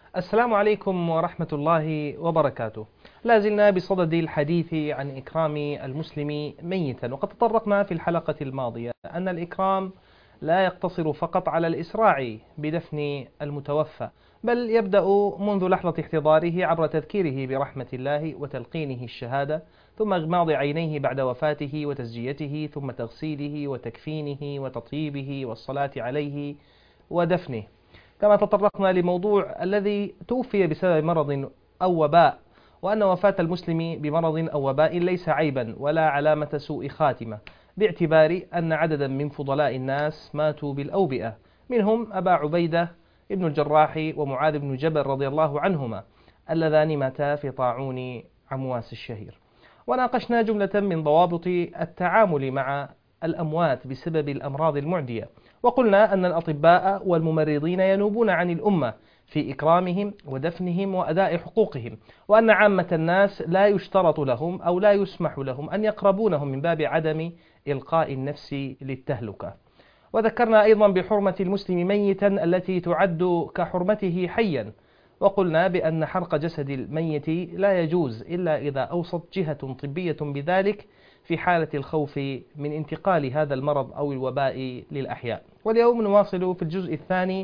السلام عليكم ورحمة الله وبركاته. لا زلنا بصدد الحديث عن إكرام المسلم ميتا، وقد تطرقنا في الحلقة الماضية أن الإكرام لا يقتصر فقط على الإسراع بدفن المتوفى، بل يبدأ منذ لحظة احتضاره عبر تذكيره برحمة الله وتلقينه الشهادة، ثم إغماض عينيه بعد وفاته وتزجيته، ثم تغسيله وتكفينه وتطييبه والصلاة عليه ودفنه. كما تطرقنا لموضوع الذي توفي بسبب مرض أو وباء، وأن وفاة المسلم بمرض أو وباء ليس عيبا ولا علامة سوء خاتمة، باعتبار أن عددا من فضلاء الناس ماتوا بالأوبئة، منهم أبا عبيدة ابن الجراح ومعاذ بن جبل رضي الله عنهما، اللذان ماتا في طاعون عمواس الشهير. وناقشنا جملة من ضوابط التعامل مع الأموات بسبب الأمراض المعدية، وقلنا أن الأطباء والممرضين ينوبون عن الأمة في إكرامهم ودفنهم وأداء حقوقهم، وأن عامة الناس لا يشترط لهم أو لا يسمح لهم أن يقربونهم من باب عدم إلقاء النفس للتهلكة. وذكرنا أيضا بحرمة المسلم ميتا التي تعد كحرمته حيا، وقلنا بأن حرق جسد الميت لا يجوز إلا إذا أوصت جهة طبية بذلك في حالة الخوف من انتقال هذا المرض أو الوباء للأحياء. واليوم نواصل في الجزء الثاني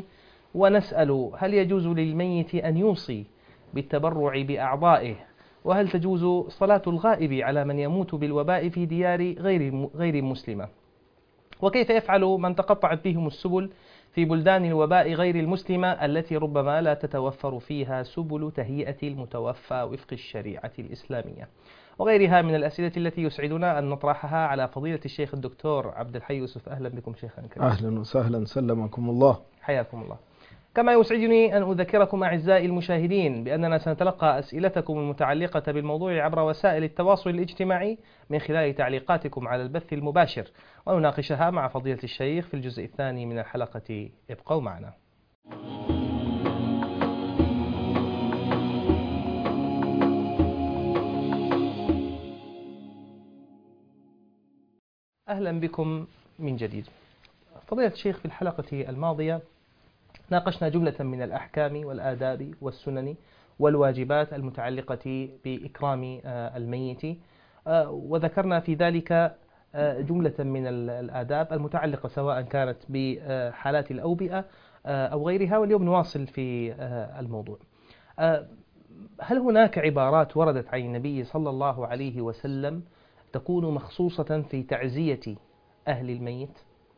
ونسأل: هل يجوز للميت أن يوصي بالتبرع بأعضائه؟ وهل تجوز صلاة الغائب على من يموت بالوباء في ديار غير مسلمة؟ وكيف يفعل من تقطعت بهم السبل في بلدان الوباء غير المسلمة التي ربما لا تتوفر فيها سبل تهيئة المتوفى وفق الشريعة الإسلامية؟ وغيرها من الأسئلة التي يسعدنا أن نطرحها على فضيلة الشيخ الدكتور عبد الحي يوسف. أهلا بكم شيخنا الكريم. أهلا وسهلا، سلمكم الله. حياكم الله. كما يسعدني أن أذكركم أعزائي المشاهدين بأننا سنتلقى أسئلتكم المتعلقة بالموضوع عبر وسائل التواصل الاجتماعي من خلال تعليقاتكم على البث المباشر، ونناقشها مع فضيلة الشيخ في الجزء الثاني من الحلقة. ابقوا معنا. أهلا بكم من جديد. فضيلة الشيخ، في الحلقة الماضية ناقشنا جملة من الأحكام والآداب والسنن والواجبات المتعلقة بإكرام الميت، وذكرنا في ذلك جملة من الآداب المتعلقة سواء كانت بحالات الأوبئة أو غيرها، واليوم نواصل في الموضوع. هل هناك عبارات وردت عن النبي صلى الله عليه وسلم تكون مخصوصة في تعزية أهل الميت؟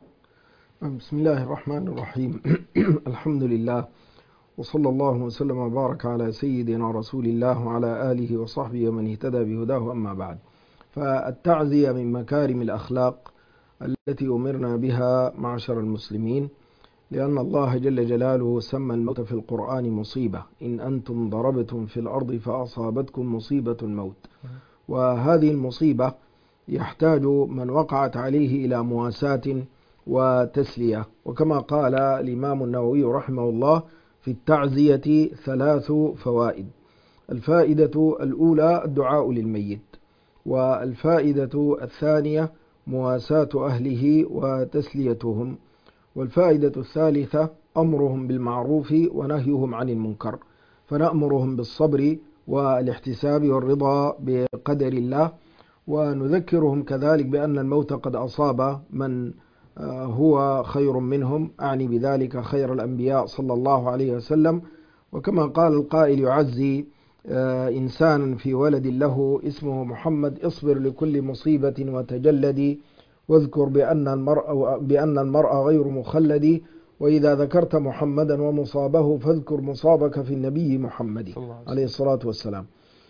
بسم الله الرحمن الرحيم. الحمد لله، وصلى الله وسلم وبارك على سيدنا رسول الله وعلى آله وصحبه ومن اهتدى بهداه، أما بعد. فالتعزية من مكارم الأخلاق التي أمرنا بها معشر المسلمين، لأن الله جل جلاله سمى الموت في القرآن مصيبة: إن أنتم ضربتم في الأرض فأصابتكم مصيبة الموت. وهذه المصيبة يحتاج من وقعت عليه إلى مواساة وتسلية، وكما قال الإمام النووي رحمه الله: في التعزية 3 فوائد. الفائدة الأولى الدعاء للميت، والفائدة الثانية مواساة أهله وتسليتهم، والفائدة الثالثة أمرهم بالمعروف ونهيهم عن المنكر، فنأمرهم بالصبر والاحتساب والرضا بقدر الله، ونذكرهم كذلك بأن الموت قد أصاب من هو خير منهم، أعني بذلك خير الأنبياء صلى الله عليه وسلم. وكما قال القائل يعزي إنسانا في ولد له اسمه محمد: اصبر لكل مصيبة وتجلدي، واذكر بأن المرء غير مخلد، وإذا ذكرت محمدا ومصابه فاذكر مصابك في النبي محمد عليه الصلاة والسلام.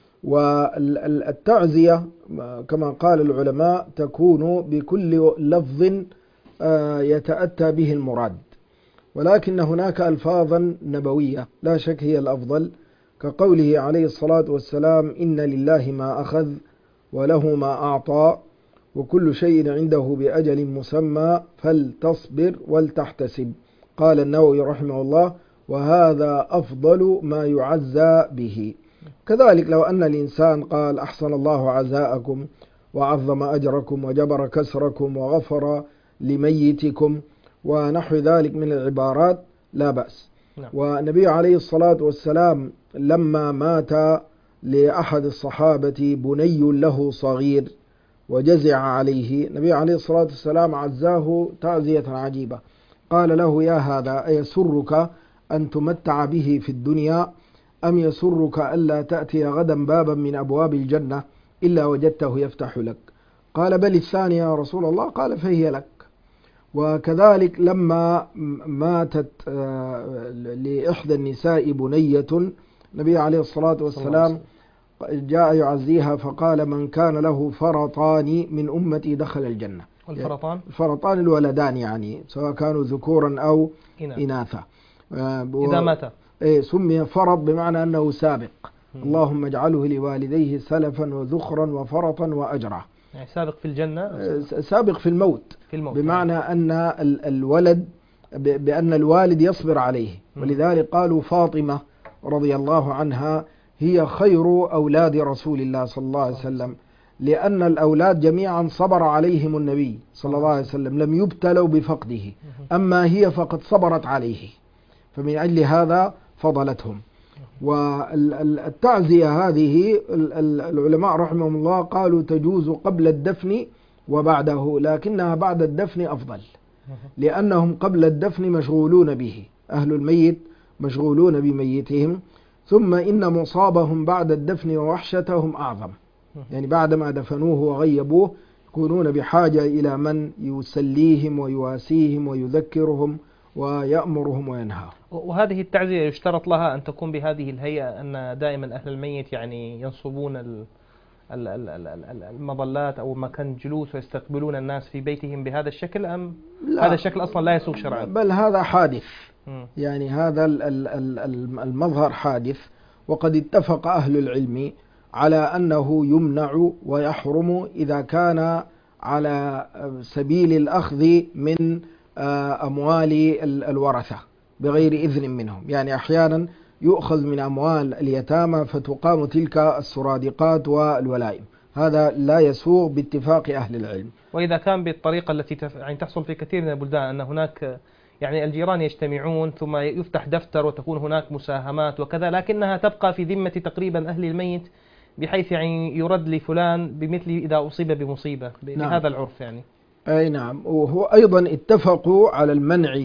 والتعزية كما قال العلماء تكون بكل لفظ يتأتى به المراد، ولكن هناك ألفاظا نبوية لا شك هي الأفضل، كقوله عليه الصلاة والسلام: إن لله ما أخذ وله ما أعطى وكل شيء عنده بأجل مسمى فلتصبر ولتحتسب. قال النووي رحمه الله: وهذا أفضل ما يعزى به. كذلك لو أن الإنسان قال: أحسن الله عزاءكم وعظم أجركم وجبر كسركم وغفر لميتكم ونحو ذلك من العبارات لا بأس. نعم. والنبي عليه الصلاة والسلام لما مات لأحد الصحابة بني له صغير وجزع عليه، النبي عليه الصلاة والسلام عزاه تعزية عجيبة، قال له: يا هذا، أيسرك أن تمتع به في الدنيا، أم يسرك ألا تأتي غدا بابا من أبواب الجنة إلا وجدته يفتح لك؟ قال: بل الثانية يا رسول الله. قال: فهي لك. وكذلك لما ماتت لإحدى النساء بنية، النبي عليه الصلاة والسلام جاء يعزيها فقال: من كان له فرطان من أمتي دخل الجنة. الفرطان؟ الفرطان الولدان، يعني سواء كانوا ذكورا أو إناثا. إذا مات سمي فرط بمعنى أنه سابق. اللهم اجعله لوالديه سلفا وذخرا وفرطا وأجرا، يعني سابق في الجنة، سابق في الموت بمعنى أن الولد، بأن الوالد يصبر عليه. ولذلك قالوا فاطمة رضي الله عنها هي خير أولاد رسول الله صلى الله عليه وسلم، لأن الأولاد جميعا صبر عليهم النبي صلى الله عليه وسلم، لم يبتلوا بفقده، أما هي فقد صبرت عليه، فمن أجل هذا فضلتهم. والتعزية هذه العلماء رحمهم الله قالوا تجوز قبل الدفن وبعده، لكنها بعد الدفن أفضل، لأنهم قبل الدفن مشغولون به، أهل الميت مشغولون بميتهم، ثم إن مصابهم بعد الدفن ووحشتهم أعظم، يعني بعدما دفنوه وغيبوه يكونون بحاجة إلى من يسليهم ويواسيهم ويذكرهم ويأمرهم وينهاهم. وهذه التعزية يشترط لها أن تكون بهذه الهيئة، أن دائما أهل الميت يعني ينصبون المظلات أو مكان جلوس ويستقبلون الناس في بيتهم بهذا الشكل، أم هذا الشكل أصلا لا يسوغ شرعا؟ بل هذا حادث، يعني هذا المظهر حادث، وقد اتفق أهل العلم على أنه يمنع ويحرم إذا كان على سبيل الأخذ من أموال الورثة بغير إذن منهم، يعني أحيانا يؤخذ من أموال اليتامى فتقام تلك السرادقات والولائم، هذا لا يسوغ باتفاق أهل العلم. وإذا كان بالطريقة التي يعني تحصل في كثير من البلدان، أن هناك يعني الجيران يجتمعون ثم يفتح دفتر وتكون هناك مساهمات وكذا، لكنها تبقى في ذمة تقريبا أهل الميت، بحيث يعني يرد لفلان بمثل إذا أصيب بمصيبة بهذا العرف يعني. أي نعم، وهو أيضا اتفقوا على المنع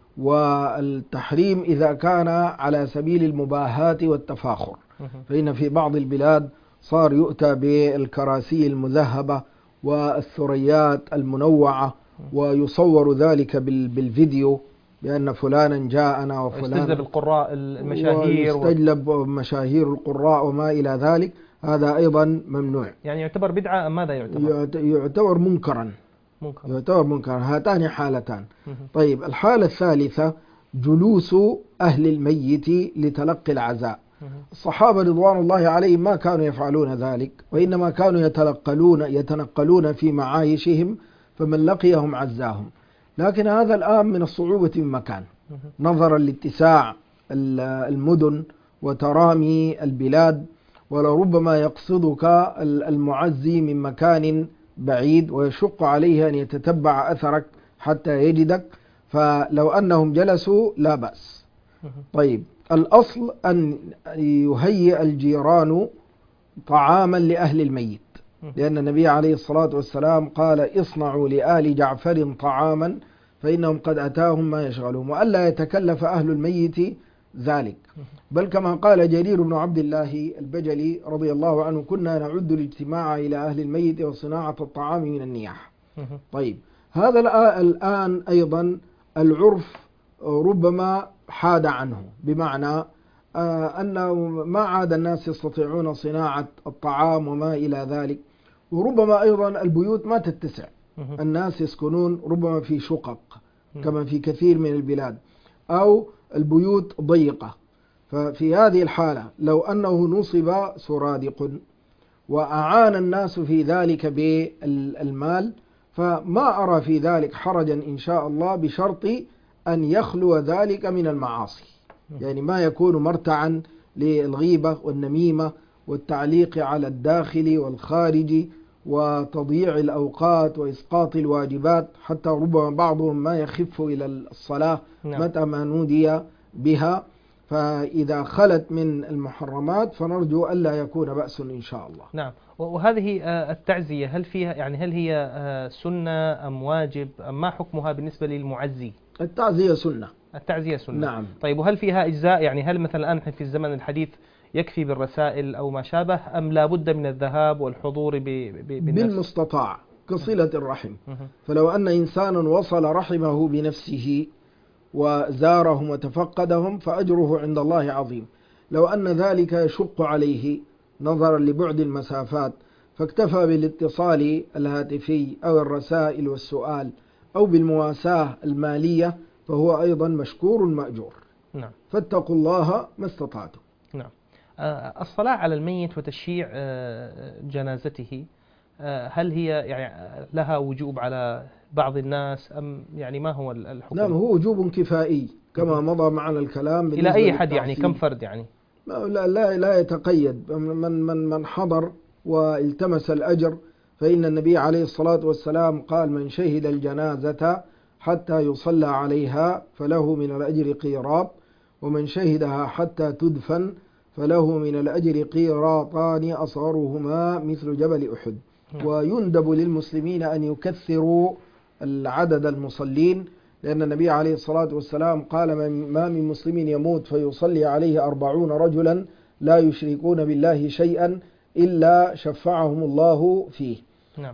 والتحريم إذا كان على سبيل المباهاة والتفاخر، فإن في بعض البلاد صار يؤتى بالكراسي المذهبة والثريات المنوعة ويصور ذلك بالفيديو بأن فلانا جاءنا وفلان، ويستجلب القراء المشاهير ويستجلب مشاهير القراء وما إلى ذلك، هذا أيضا ممنوع. يعني يعتبر بدعة أم ماذا يعتبر؟ يعتبر منكرا. يعتبر منكرا. هاتان حالتان. طيب، الحالة الثالثة جلوس أهل الميت لتلقي العزاء. الصحابة رضوان الله عليهم ما كانوا يفعلون ذلك، وإنما كانوا يتنقلون في معايشهم، فمن لقيهم عزاهم، لكن هذا الآن من الصعوبة بمكان، نظرا لاتساع المدن وترامي البلاد، ولربما يقصدك المعزي من مكان بعيد ويشق عليه أن يتتبع أثرك حتى يجدك، فلو أنهم جلسوا لا بأس. طيب، الأصل أن يهيئ الجيران طعاما لأهل الميت، لأن النبي عليه الصلاة والسلام قال: اصنعوا لآل جعفر طعاما فإنهم قد أتاهم ما يشغلهم، وألا يتكلف أهل الميت ذلك. بل كما قال جرير بن عبد الله البجلي رضي الله عنه: كنا نعد الاجتماع إلى أهل الميت وصناعة الطعام من النياح. طيب، هذا الآن أيضا العرف ربما حاد عنه، بمعنى أنه ما عاد الناس يستطيعون صناعة الطعام وما إلى ذلك، وربما أيضا البيوت ما تتسع، الناس يسكنون ربما في شقق كما في كثير من البلاد، أو البيوت ضيقة. ففي هذه الحالة لو أنه نصب سرادق وأعان الناس في ذلك بالمال، فما أرى في ذلك حرجا إن شاء الله، بشرط أن يخلو ذلك من المعاصي، يعني ما يكون مرتعا للغيبة والنميمة والتعليق على الداخل والخارج وتضييع الأوقات وإسقاط الواجبات، حتى ربما بعضهم ما يخف إلى الصلاة متى ما نودي بها، فإذا خلت من المحرمات فنرجو ألا يكون بأس إن شاء الله. نعم. وهذه التعزية هل فيها يعني هل هي سنة أم واجب أم ما حكمها بالنسبة للمعزي؟ التعزية سنة. التعزية سنة. نعم. طيب وهل فيها إجزاء؟ يعني هل مثلا الآن في الزمن الحديث يكفي بالرسائل أو ما شابه أم لا بد من الذهاب والحضور بالمستطاع كصلة الرحم. مه. فلو أن إنسانا وصل رحمه بنفسه وزارهم وتفقدهم فأجره عند الله عظيم. لو أن ذلك يشق عليه نظرا لبعد المسافات فاكتفى بالاتصال الهاتفي أو الرسائل والسؤال أو بالمواساة المالية فهو أيضا مشكور مأجور. نعم. فاتقوا الله ما استطعتم. نعم. الصلاة على الميت وتشييع جنازته هل هي يعني لها وجوب على بعض الناس أم يعني ما هو الحكم؟ نعم، هو وجوب كفائي كما مضى معنا الكلام. إلى أي حد يعني كم فرد يعني؟ لا يتقيد. من حضر والتمس الأجر فإن النبي عليه الصلاة والسلام قال من شهد الجنازة حتى يصلى عليها فله من الأجر قيراط، ومن شهدها حتى تدفن فله من الأجر قيراطان أصغرهما مثل جبل أحد. ويندب للمسلمين أن يكثروا العدد المصلين، لأن النبي عليه الصلاة والسلام قال ما من مسلم يموت فيصلي عليه 40 رجلا لا يشركون بالله شيئا إلا شفعهم الله فيه. نعم.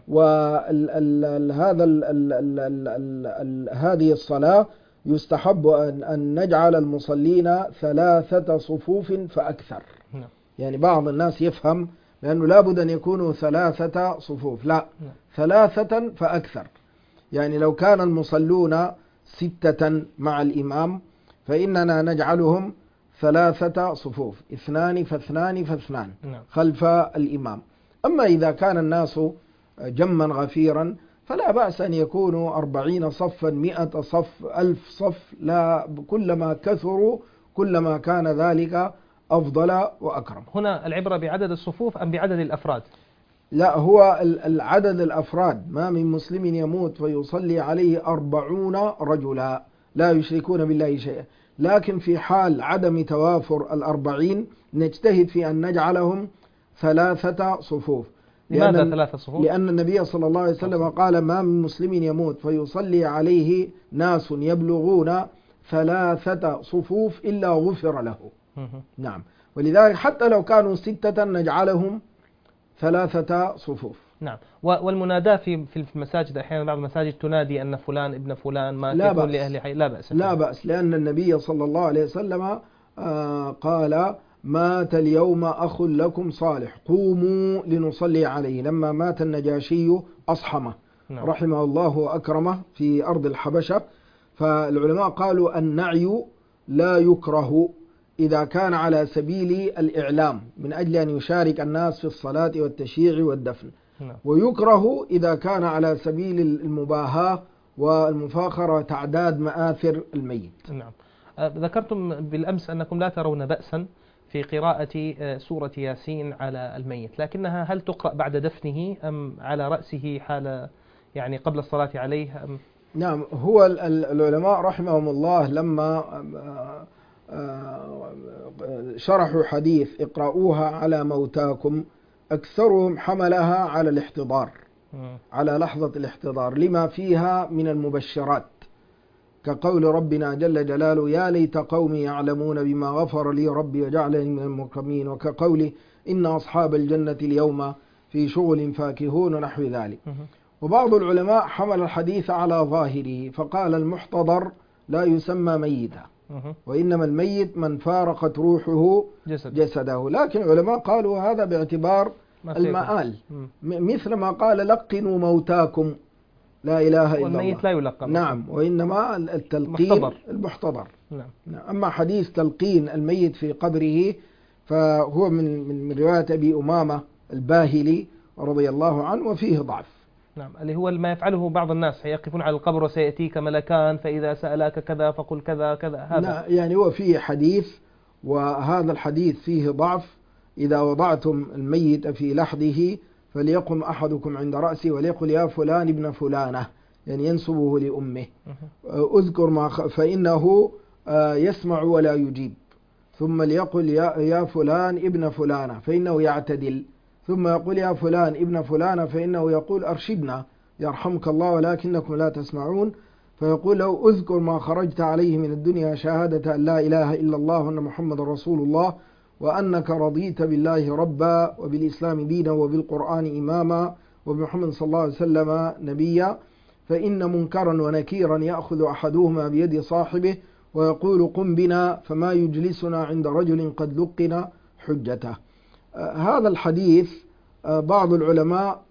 هذه الصلاة يستحب أن نجعل المصلين 3 صفوف فأكثر. نعم. يعني بعض الناس يفهم لأنه لابد أن يكونوا 3 صفوف، لا، 3 فأكثر. يعني لو كان المصلون 6 مع الإمام فإننا نجعلهم 3 صفوف، 2 فاثنان فاثنان خلف الإمام. أما إذا كان الناس جما غفيرا فلا بأس أن يكونوا 40 صفا، 100 صف، 1000 صف، لا، كلما كثروا كلما كان ذلك أفضل وأكرم. هنا العبرة بعدد الصفوف أم بعدد الأفراد؟ لا، هو العدد الأفراد. ما من مسلم يموت فيصلي عليه 40 رجلا لا يشركون بالله شيئا، لكن في حال عدم توافر 40 نجتهد في أن نجعلهم 3 صفوف. لماذا 3 صفوف؟ لأن النبي صلى الله عليه وسلم قال ما من مسلم يموت فيصلي عليه ناس يبلغون 3 صفوف إلا غفر له. نعم. ولذلك حتى لو كانوا 6 نجعلهم 3 صفوف. نعم. والمناداة في المساجد أحيانا بعض المساجد تنادي أن فلان ابن فلان ما يكون لأهل حي. لا بأس. لا بأس، لأن النبي صلى الله عليه وسلم قال مات اليوم أخ لكم صالح قوموا لنصلي عليه، لما مات النجاشي أصحمه رحمه الله وأكرمه في أرض الحبشة. فالعلماء قالوا النعي لا يكره إذا كان على سبيل الإعلام من أجل أن يشارك الناس في الصلاة والتشييع والدفن، ويكره إذا كان على سبيل المباهاة والمفاخرة وتعداد مآثر الميت. نعم. ذكرتم بالأمس أنكم لا ترون بأسا في قراءة سورة ياسين على الميت، لكنها هل تقرأ بعد دفنه أم على رأسه حال يعني قبل الصلاة عليه أم؟ نعم. هو العلماء رحمهم الله لما شرحوا حديث اقرأوها على موتاكم أكثرهم حملها على الاحتضار، على لحظة الاحتضار لما فيها من المبشرات، كقول ربنا جل جلاله يا ليت قومي يعلمون بما غفر لي ربي وجعلني من المكرمين، وكقوله إن أصحاب الجنة اليوم في شغل فاكهون ونحو ذلك. وبعض العلماء حمل الحديث على ظاهره فقال المحتضر لا يسمى ميتا، وإنما الميت من فارقت روحه جسده. لكن العلماء قالوا هذا باعتبار المآل، مثل ما قال لقنوا موتاكم لا إله إلا الله، والميت لا يلقن. نعم. وإنما التلقين المحتضر. نعم. أما حديث تلقين الميت في قبره فهو من رواية أبي أمامة الباهلي رضي الله عنه وفيه ضعف. نعم. اللي هو ما يفعله بعض الناس، يقفون على القبر وسيأتيك ملكان فإذا سألاك كذا فقل كذا كذا. هذا يعني هو فيه حديث، وهذا الحديث فيه ضعف. إذا وضعتم الميت في لحده فليقم أحدكم عند رأسه وليقل يا فلان ابن فلانة، يعني ينسبه لأمه، أذكر ما فإنه يسمع ولا يجيب، ثم ليقل يا فلان ابن فلانة فإنه يعتدل، ثم يقول يا فلان ابن فلانة فإنه يقول أرشدنا يرحمك الله ولكنكم لا تسمعون، فيقول له اذكر ما خرجت عليه من الدنيا شهادة أن لا إله إلا الله وأن محمد رسول الله وأنك رضيت بالله ربا وبالإسلام دينا وبالقرآن إماما وبمحمد صلى الله عليه وسلم نبيا، فإن منكرا ونكيرا يأخذ أحدهما بيد صاحبه ويقول قم بنا فما يجلسنا عند رجل قد لقنا حجته. هذا الحديث بعض العلماء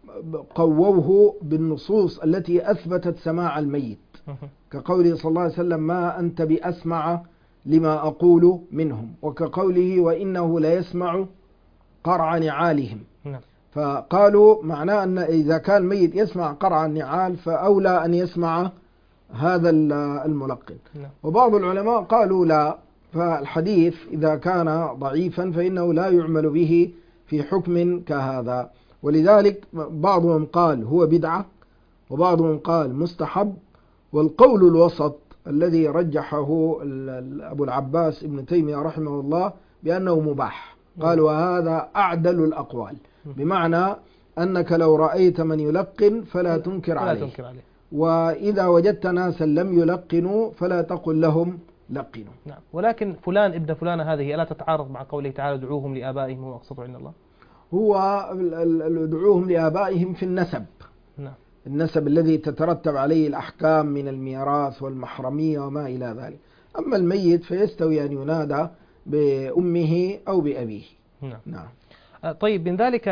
قووه بالنصوص التي أثبتت سماع الميت، كقوله صلى الله عليه وسلم ما أنت بأسمع لما أقول منهم، وكقوله وإنه ليسمع قرع نعالهم. فقالوا معناه أن إذا كان الميت يسمع قرع النعال فأولى أن يسمع هذا الملقن. وبعض العلماء قالوا لا، فالحديث إذا كان ضعيفا فإنه لا يعمل به في حكم كهذا، ولذلك بعضهم قال هو بدعة وبعضهم قال مستحب، والقول الوسط الذي رجحه أبو العباس ابن تيمية رحمه الله بأنه مباح، قال وهذا أعدل الأقوال، بمعنى أنك لو رأيت من يلقن فلا تنكر عليه، وإذا وجدت ناسا لم يلقنوا فلا تقل لهم لقنوا. نعم. ولكن فلان ابن فلان هذه ألا تتعارض مع قوله تعالى ادعوهم لآبائهم هو أقسط عند الله؟ هو ادعوهم لآبائهم في النسب. نعم. النسب الذي تترتب عليه الأحكام من الميراث والمحرمية وما إلى ذلك. أما الميت فيستوي أن ينادى بأمه أو بأبيه. نعم. طيب، من ذلك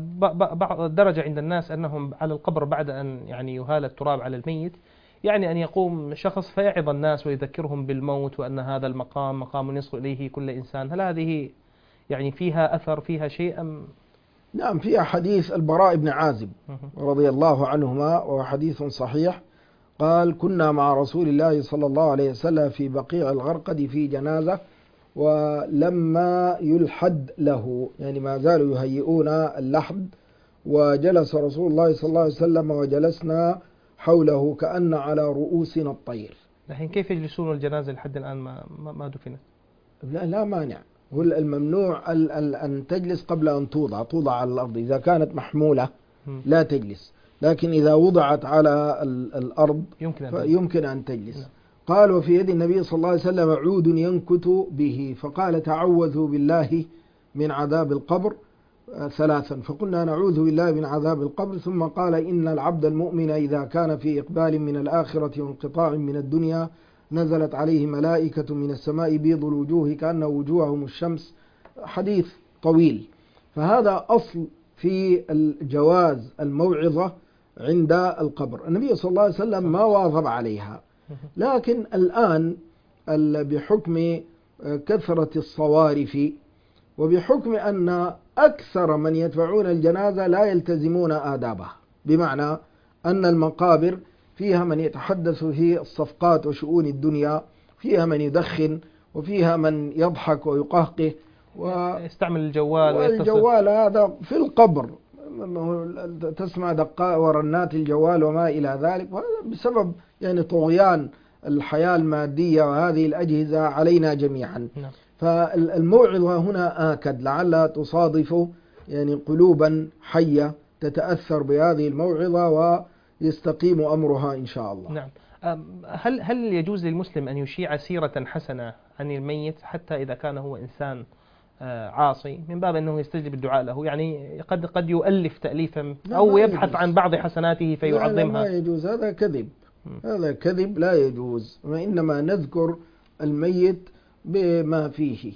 بعض درجة عند الناس أنهم على القبر بعد أن يعني يهال التراب على الميت، يعني أن يقوم شخص فيعظ الناس ويذكرهم بالموت وأن هذا المقام مقام يصل إليه كل إنسان. هل هذه يعني فيها أثر، فيها شيء أم؟ نعم، فيها حديث البراء بن عازب رضي الله عنهما وهو حديث صحيح، قال كنا مع رسول الله صلى الله عليه وسلم في بقيع الغرقد في جنازة، ولما يلحد له يعني ما زالوا يهيئون اللحد، وجلس رسول الله صلى الله عليه وسلم وجلسنا حوله كأن على رؤوسنا الطير. لكن كيف يجلسون الجنازة لحد الآن ما دفنت؟ لا مانع، هو الممنوع أن تجلس قبل أن توضع على الأرض. إذا كانت محمولة لا تجلس، لكن إذا وضعت على الأرض يمكن أن تجلس. قال وفي يد النبي صلى الله عليه وسلم عود ينكت به، فقال تعوذوا بالله من عذاب القبر ثلاثا، فقلنا نعوذ بالله من عذاب القبر، ثم قال إن العبد المؤمن إذا كان في إقبال من الآخرة وانقطاع من الدنيا نزلت عليه ملائكة من السماء بيض الوجوه كأن وجوههم الشمس. حديث طويل. فهذا أصل في الجواز الموعظة عند القبر. النبي صلى الله عليه وسلم ما واظب عليها، لكن الآن بحكم كثرة الصوارف وبحكم أن أكثر من يتبعون الجنازة لا يلتزمون آدابها، بمعنى أن المقابر فيها من يتحدث في الصفقات وشؤون الدنيا، فيها من يدخن، وفيها من يضحك ويقهقه ويستعمل الجوال، والجوال هذا في القبر تسمع دقاء ورنات الجوال وما إلى ذلك، وهذا بسبب يعني طغيان الحياة المادية وهذه الأجهزة علينا جميعا. فالموعظة هنا آكد لعلها تصادف يعني قلوبا حية تتأثر بهذه الموعظة ويستقيم أمرها إن شاء الله. نعم. هل يجوز للمسلم أن يشيع سيرة حسنة عن الميت حتى إذا كان هو إنسان عاصي، من باب أنه يستجلب الدعاء له؟ يعني قد يؤلف تأليفا أو يبحث عن بعض حسناته فيعظمها. لا يجوز، هذا كذب، هذا كذب لا يجوز، وإنما نذكر الميت بما فيه.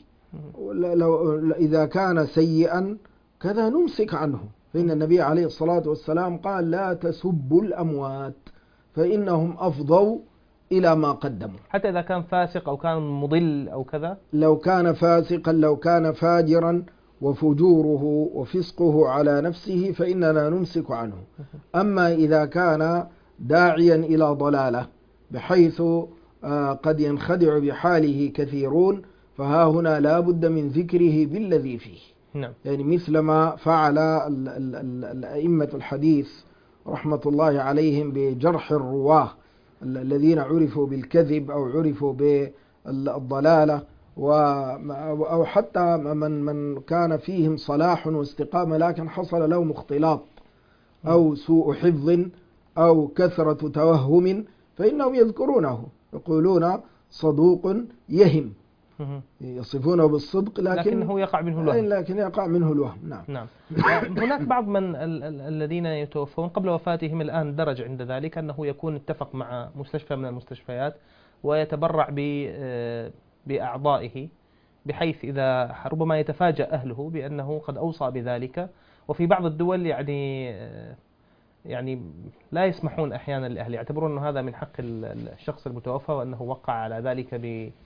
إذا كان سيئا كذا نمسك عنه، فإن النبي عليه الصلاة والسلام قال لا تسبوا الأموات فإنهم أفضوا إلى ما قدموا. حتى إذا كان فاسق أو كان مضل أو كذا، لو كان فاسقا لو كان فاجرا وفجوره وفسقه على نفسه فإننا نمسك عنه. أما إذا كان داعيا إلى ضلالة بحيث قد ينخدع بحاله كثيرون، فها هنا لا بد من ذكره بالذي فيه. نعم. يعني مثل ما فعل الأئمة الحديث رحمة الله عليهم بجرح الرواه الذين عرفوا بالكذب أو عرفوا الضلالة، أو حتى من كان فيهم صلاح واستقامة لكن حصل لهم اختلاط أو سوء حفظ أو كثرة توهم، فإنهم يذكرونه يقولون صدوق يهم، يصفونه بالصدق لكنه يقع منه الوهم. لكن يقع منه الوهم. نعم. نعم. هناك بعض من الذين يتوفون قبل وفاتهم الآن درج عند ذلك أنه يكون اتفق مع مستشفى من المستشفيات ويتبرع بأعضائه، بحيث إذا ربما يتفاجأ أهله بأنه قد أوصى بذلك. وفي بعض الدول يعني لا يسمحون أحيانا للأهل، يعتبرون أن هذا من حق الشخص المتوفى وأنه وقع على ذلك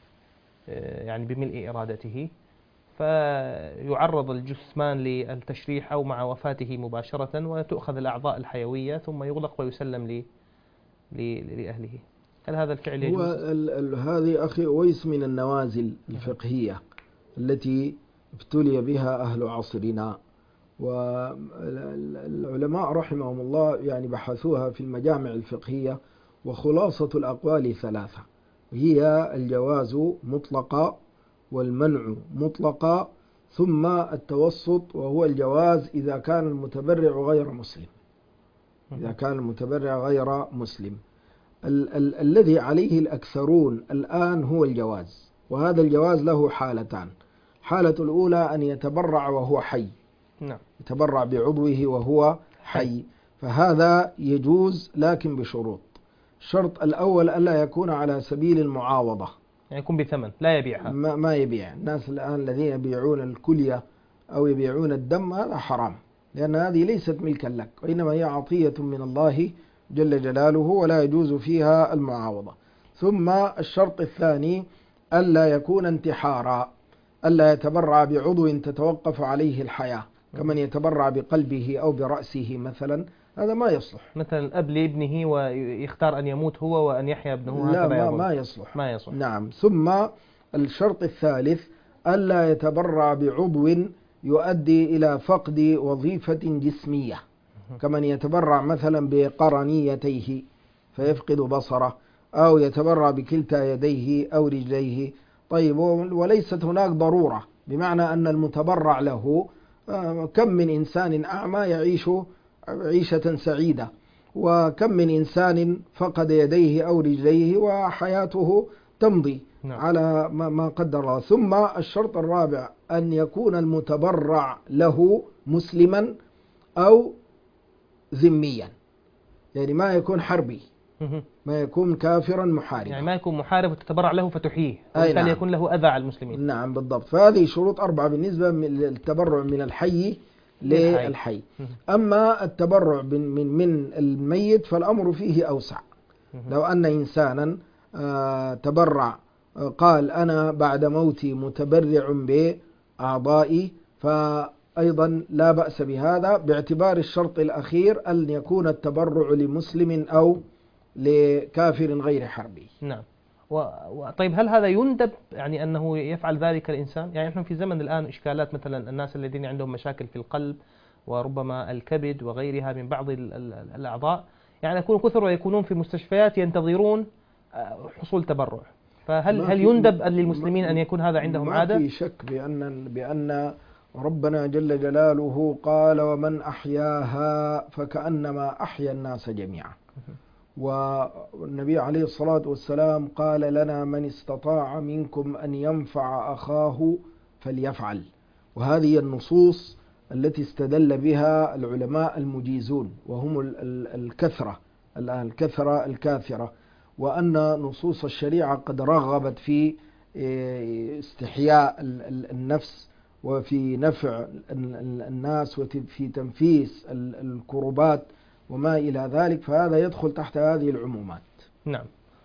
بملء إرادته، فيعرض الجثمان للتشريح أو مع وفاته مباشرة وتؤخذ الأعضاء الحيوية ثم يغلق ويسلم لأهله. هل هذا الفعل يجوز؟ هذه أخي أويس من النوازل الفقهية التي ابتلي بها أهل عصرنا، والعلماء رحمهم الله يعني بحثوها في المجامع الفقهية، وخلاصة الأقوال ثلاثة، هي الجواز مطلقا والمنع مطلقا ثم التوسط، وهو الجواز إذا كان المتبرع غير مسلم. إذا كان المتبرع غير مسلم الذي عليه الأكثرون الآن هو الجواز، وهذا الجواز له حالتان. حالة الأولى أن يتبرع وهو حي، يتبرع بعضوه وهو حي، فهذا يجوز لكن بشروط. الشرط الأول ألا يكون على سبيل المعاوضة، يعني يكون بثمن لا يبيعها، ما يبيع. الناس الآن الذين يبيعون الكلية أو يبيعون الدم هذا حرام، لأن هذه ليست ملكا لك، وإنما هي عطية من الله جل جلاله ولا يجوز فيها المعاوضة. ثم الشرط الثاني ألا يكون انتحارا، ألا يتبرع بعضو تتوقف عليه الحياة، كمن يتبرع بقلبه أو برأسه مثلا، هذا ما يصلح. مثلا الأب لابنه ويختار أن يموت هو وأن يحيا ابنه، لا ما يصلح. نعم. ثم الشرط الثالث ألا يتبرع بعضو يؤدي إلى فقد وظيفة جسمية، كمن يتبرع مثلا بقرنيتيه فيفقد بصره، أو يتبرع بكلتا يديه أو رجليه. طيب، وليست هناك ضرورة، بمعنى أن المتبرع له كم من إنسان أعمى يعيش عيشة سعيدة، وكم من إنسان فقد يديه أو رجليه وحياته تمضي على ما قدر الله. ثم الشرط الرابع أن يكون المتبرع له مسلما أو ذميا، يعني ما يكون حربي، ما يكون كافرا محاربا، يعني ما يكون محارب وتتبرع له فتحييه، وبالتالي نعم. يكون له أذى على المسلمين. نعم بالضبط. فهذه شروط 4 بالنسبة للتبرع من الحي للحي. أما التبرع من الميت فالأمر فيه أوسع. لو أن إنسانا تبرع قال أنا بعد موتي متبرع بأعضائي، فأيضا لا بأس بهذا، باعتبار الشرط الأخير أن يكون التبرع لمسلم أو لكافر غير حربي. نعم. طيب هل هذا يندب، يعني أنه يفعل ذلك الإنسان؟ يعني نحن في زمن الآن إشكالات، مثلا الناس الذين عندهم مشاكل في القلب وربما الكبد وغيرها من بعض الأعضاء، يعني يكونوا كثر ويكونون في مستشفيات ينتظرون حصول تبرع، فهل يندب للمسلمين أن يكون هذا عندهم عادة؟ ما في شك بأن ربنا جل جلاله قال ومن أحياها فكأنما أحيا الناس جميعا، والنبي عليه الصلاة والسلام قال لنا من استطاع منكم أن ينفع أخاه فليفعل. وهذه النصوص التي استدل بها العلماء المجيزون، وهم الكثرة الكاثرة، وأن نصوص الشريعة قد رغبت في استحياء النفس وفي نفع الناس وفي تنفيس الكربات وما إلى ذلك، فهذا يدخل تحت هذه العمومات. نعم.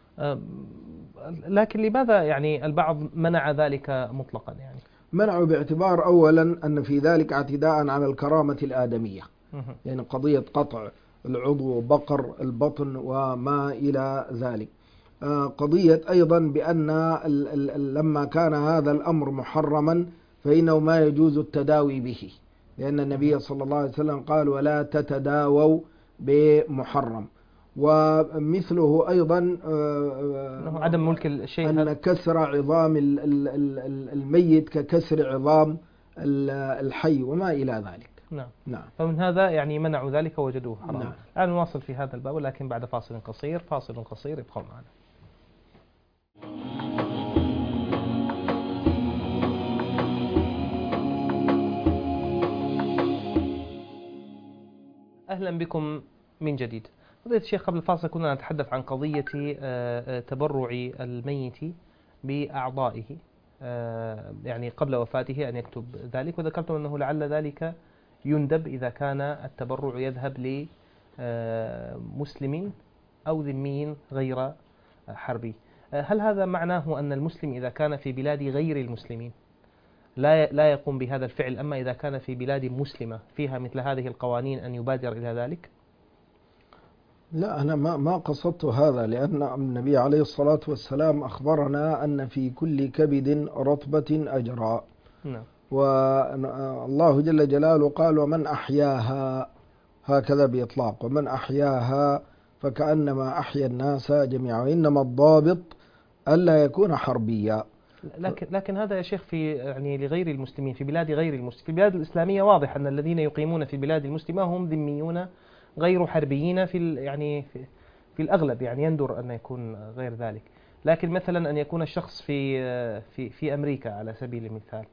لكن لماذا يعني البعض منع ذلك مطلقا؟ يعني منعوا باعتبار أولا أن في ذلك اعتداء على الكرامة الآدمية، يعني قضية قطع العضو، بقر البطن وما إلى ذلك. قضية أيضا بأن لما كان هذا الأمر محرما فإنه ما يجوز التداوي به، لأن النبي صلى الله عليه وسلم قال ولا تتداووا بمحرم. ومثله أيضا عدم ملك الشيء، أن كسر عظام الميت ككسر عظام الحي وما إلى ذلك. نعم. نعم. فمن هذا يعني منعوا ذلك ووجدوه حرام. نعم. الآن نواصل في هذا الباب، ولكن بعد فاصل قصير. فاصل قصير، ابقوا معنا. أهلا بكم من جديد. فضيلة الشيخ، قبل الفاصل كنا نتحدث عن قضية تبرع الميت بأعضائه، يعني قبل وفاته أن يكتب ذلك، وذكرتم أنه لعل ذلك يندب إذا كان التبرع يذهب لمسلم أو ذمي غير حربي. هل هذا معناه أن المسلم إذا كان في بلاد غير المسلمين لا يقوم بهذا الفعل، أما إذا كان في بلاد مسلمة فيها مثل هذه القوانين أن يبادر إلى ذلك؟ لا، أنا ما قصدت هذا، لأن النبي عليه الصلاة والسلام أخبرنا أن في كل كبد رطبة أجرا. نعم. والله جل جلاله قال: ومن أحياها، هكذا بإطلاق، ومن أحياها فكأنما أحيا الناس جميعا، وإنما الضابط ألا يكون حربيا. لكن هذا يا شيخ في يعني لغير المسلمين، في بلاد غير المسلمين. في البلاد الإسلامية واضح أن الذين يقيمون في البلاد المسلمة هم ذميون غير حربيين في الأغلب، يعني يندر أن يكون غير ذلك. لكن مثلا أن يكون الشخص في أمريكا على سبيل المثال،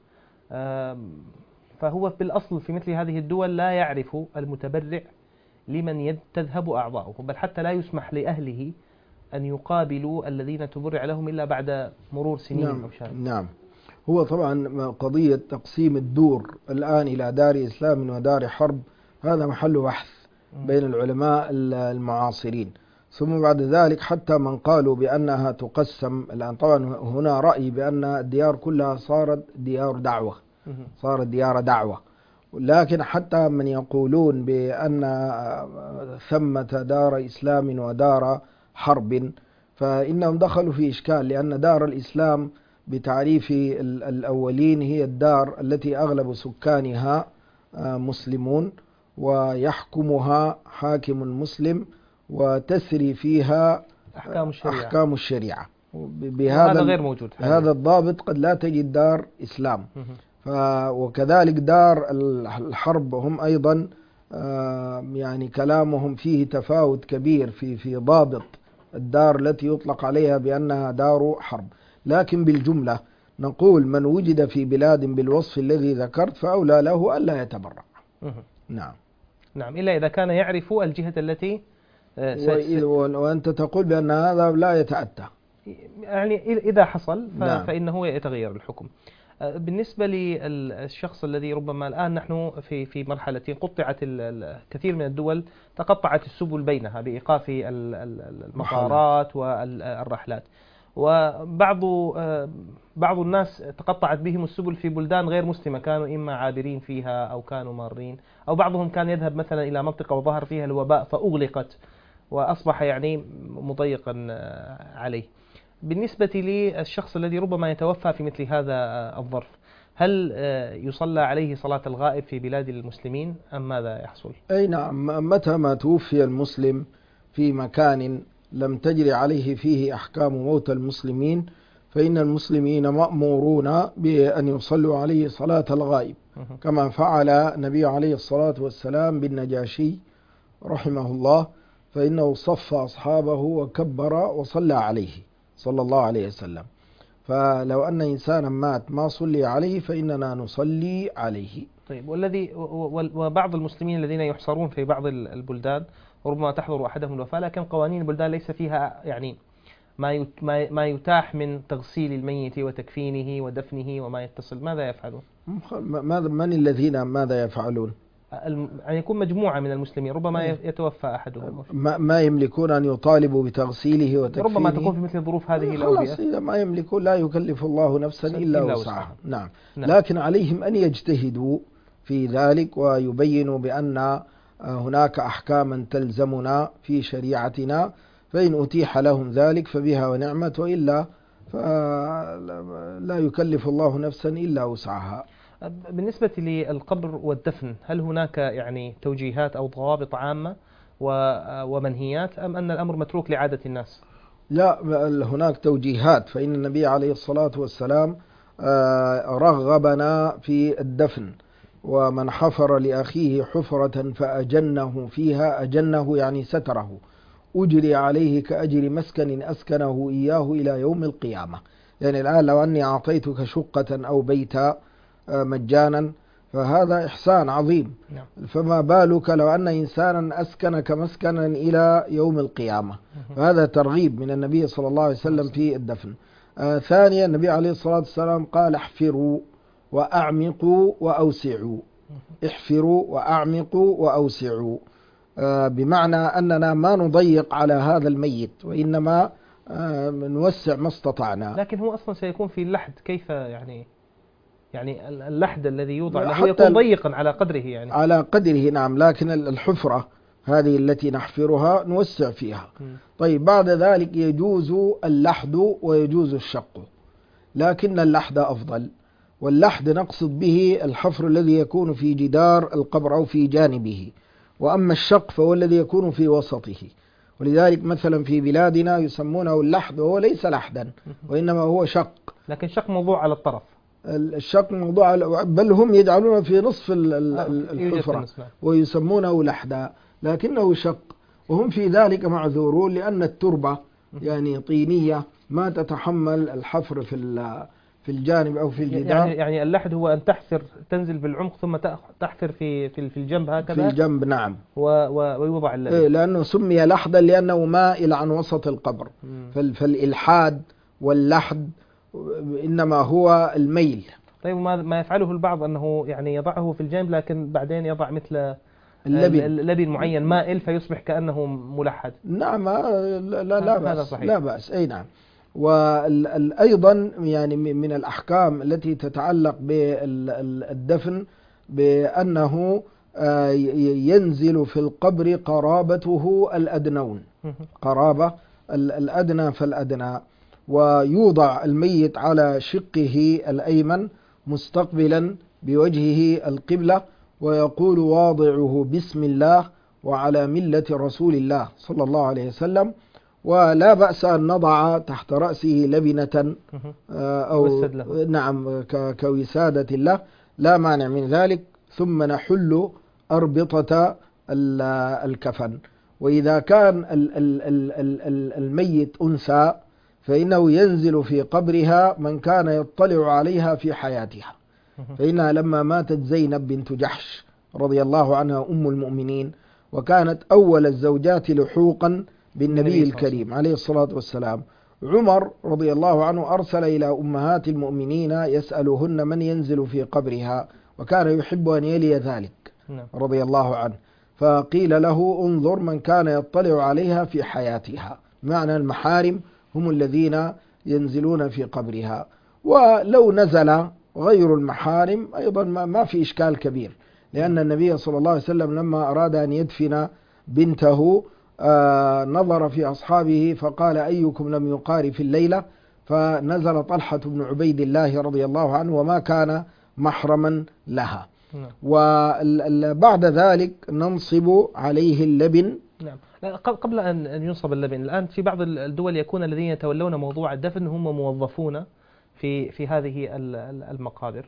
فهو بالأصل في مثل هذه الدول لا يعرف المتبرع لمن تذهب أعضاؤه، بل حتى لا يسمح لأهله أن يقابلوا الذين تبرع لهم إلا بعد مرور سنين. نعم. أو شهر. نعم. هو طبعا قضية تقسيم الدور الآن إلى دار إسلام ودار حرب هذا محل بحث بين العلماء المعاصرين. ثم بعد ذلك حتى من قالوا بأنها تقسم الآن، طبعا هنا رأي بأن الديار كلها صارت ديار دعوة، صارت ديار دعوة. لكن حتى من يقولون بأن ثمة دار إسلام ودار حرب فإنهم دخلوا في إشكال، لأن دار الإسلام بتعريف الأولين هي الدار التي أغلب سكانها مسلمون ويحكمها حاكم مسلم وتسري فيها أحكام الشريعة. هذا غير موجود. هذا الضابط قد لا تجد دار إسلام. وكذلك دار الحرب هم أيضا يعني كلامهم فيه تفاوت كبير في ضابط الدار التي يطلق عليها بأنها دار حرب. لكن بالجملة نقول من وجد في بلاد بالوصف الذي ذكرت فأولى له ألا يتبرع. نعم. نعم، إلا إذا كان يعرف الجهة التي وأنت تقول بأن هذا لا يتأتى، يعني إذا حصل نعم. فإنه يتغير الحكم. بالنسبة للشخص الذي ربما الآن نحن في مرحلة قطعت كثير من الدول تقطعت السبل بينها بإيقاف المطارات والرحلات، بعض الناس تقطعت بهم السبل في بلدان غير مسلمة، كانوا إما عابرين فيها أو كانوا مارين، أو بعضهم كان يذهب مثلا إلى منطقة وظهر فيها الوباء فأغلقت وأصبح يعني مضيقا عليه. بالنسبة للشخص الذي ربما يتوفى في مثل هذا الظرف، هل يصلى عليه صلاة الغائب في بلاد المسلمين أم ماذا يحصل؟ أي نعم، متى ما توفي المسلم في مكان لم تجري عليه فيه أحكام موت المسلمين فإن المسلمين مأمورون بأن يصلوا عليه صلاة الغائب، كما فعل النبي عليه الصلاة والسلام بالنجاشي رحمه الله، فإنه صف أصحابه وكبر وصلى عليه صلى الله عليه وسلم. فلو أن إنسانا مات ما صلي عليه فإننا نصلي عليه. طيب، وبعض المسلمين الذين يحصرون في بعض البلدان وربما تحضر أحدهم الوفاة، لكن قوانين البلدان ليس فيها يعني ما يتاح من تغسيل الميت وتكفينه ودفنه وما يتصل، ماذا يفعلون؟ من الذين ماذا يفعلون؟ أن يكون مجموعة من المسلمين ربما يتوفى أحدهم، ما يملكون أن يطالبوا بتغسيله وتكفينه، ربما تكون في مثل الظروف هذه الأوبئة. خلاص، إذا ما يملكون لا يكلف الله نفسا إلا وسعها. نعم. لكن عليهم أن يجتهدوا في ذلك ويبينوا بأن هناك أحكاما تلزمنا في شريعتنا، فإن أتيح لهم ذلك فبها ونعمت، وإلا فلا يكلف الله نفسا إلا وسعها. بالنسبة للقبر والدفن، هل هناك يعني توجيهات أو ضوابط عامة، ومنهيات، أم أن الأمر متروك لعادة الناس؟ لا، هناك توجيهات، فإن النبي عليه الصلاة والسلام رغبنا في الدفن. ومن حفر لأخيه حفرة فأجنه فيها، أجنه يعني ستره، أجري عليه كأجر مسكن أسكنه إياه إلى يوم القيامة. يعني الآن لو أني أعطيتك شقة أو بيتا مجانا فهذا إحسان عظيم، فما بالك لو أن إنسانا أسكنك مسكنا إلى يوم القيامة. فهذا ترغيب من النبي صلى الله عليه وسلم في الدفن. ثانيا النبي عليه الصلاة والسلام قال احفروا وأعمقوا وأوسعوا، احفروا وأعمقوا وأوسعوا، بمعنى أننا ما نضيق على هذا الميت، وإنما نوسع ما استطعنا. لكن هو أصلا سيكون في اللحد، كيف يعني اللحد الذي يوضع له يكون ضيقا على قدره، يعني على قدره، نعم، لكن الحفرة هذه التي نحفرها نوسع فيها. طيب بعد ذلك يجوز اللحد ويجوز الشق، لكن اللحد أفضل. واللحد نقصد به الحفر الذي يكون في جدار القبر أو في جانبه، وأما الشق فهو الذي يكون في وسطه. ولذلك مثلا في بلادنا يسمونه اللحد، وهو ليس لحدا وإنما هو شق، لكن شق موضوع على الطرف. الشق موضوع، بل هم يجعلونه في نصف الحفرة ويسمونه لحدا، لكنه شق. وهم في ذلك معذورون، لأن التربة يعني طينية ما تتحمل الحفر في الجانب أو في الجدار. يعني اللحد هو أن تحفر، تنزل بالعمق ثم تحفر في الجنب هكذا، في الجنب، نعم، ويوضع اللبن. لأنه سمي لحدا لأنه مائل عن وسط القبر. فالإلحاد واللحد إنما هو الميل. طيب ما يفعله البعض أنه يعني يضعه في الجنب، لكن بعدين يضع مثل اللبن معين مائل فيصبح كأنه ملحد. نعم، لا بأس، لا بأس، أي نعم. وأيضا يعني من الأحكام التي تتعلق بالدفن بأنه ينزل في القبر قرابته الأدنون، قرابة الأدنى فالأدنى، ويوضع الميت على شقه الأيمن مستقبلا بوجهه القبلة، ويقول واضعه بسم الله وعلى ملة رسول الله صلى الله عليه وسلم. ولا بأس أن نضع تحت رأسه لبنة أو نعم كوسادة له، لا مانع من ذلك. ثم نحل أربطة الكفن. وإذا كان الميت أنثى فإنه ينزل في قبرها من كان يطلع عليها في حياتها، فإنها لما ماتت زينب بنت جحش رضي الله عنها أم المؤمنين، وكانت أول الزوجات لحوقا بالنبي الكريم عليه الصلاة والسلام، عمر رضي الله عنه أرسل إلى أمهات المؤمنين يسألهن من ينزل في قبرها، وكان يحب أن يلي ذلك رضي الله عنه، فقيل له انظر من كان يطلع عليها في حياتها، معنى المحارم هم الذين ينزلون في قبرها. ولو نزل غير المحارم أيضا ما في إشكال كبير، لأن النبي صلى الله عليه وسلم لما أراد أن يدفن بنته نظر في أصحابه فقال أيكم لم يقارف الليلة، فنزل طلحة بن عبيد الله رضي الله عنه وما كان محرما لها. وبعد ذلك ننصب عليه اللبن. نعم. قبل أن ينصب اللبن، الآن في بعض الدول يكون الذين يتولون موضوع الدفن هم موظفون في هذه المقابر.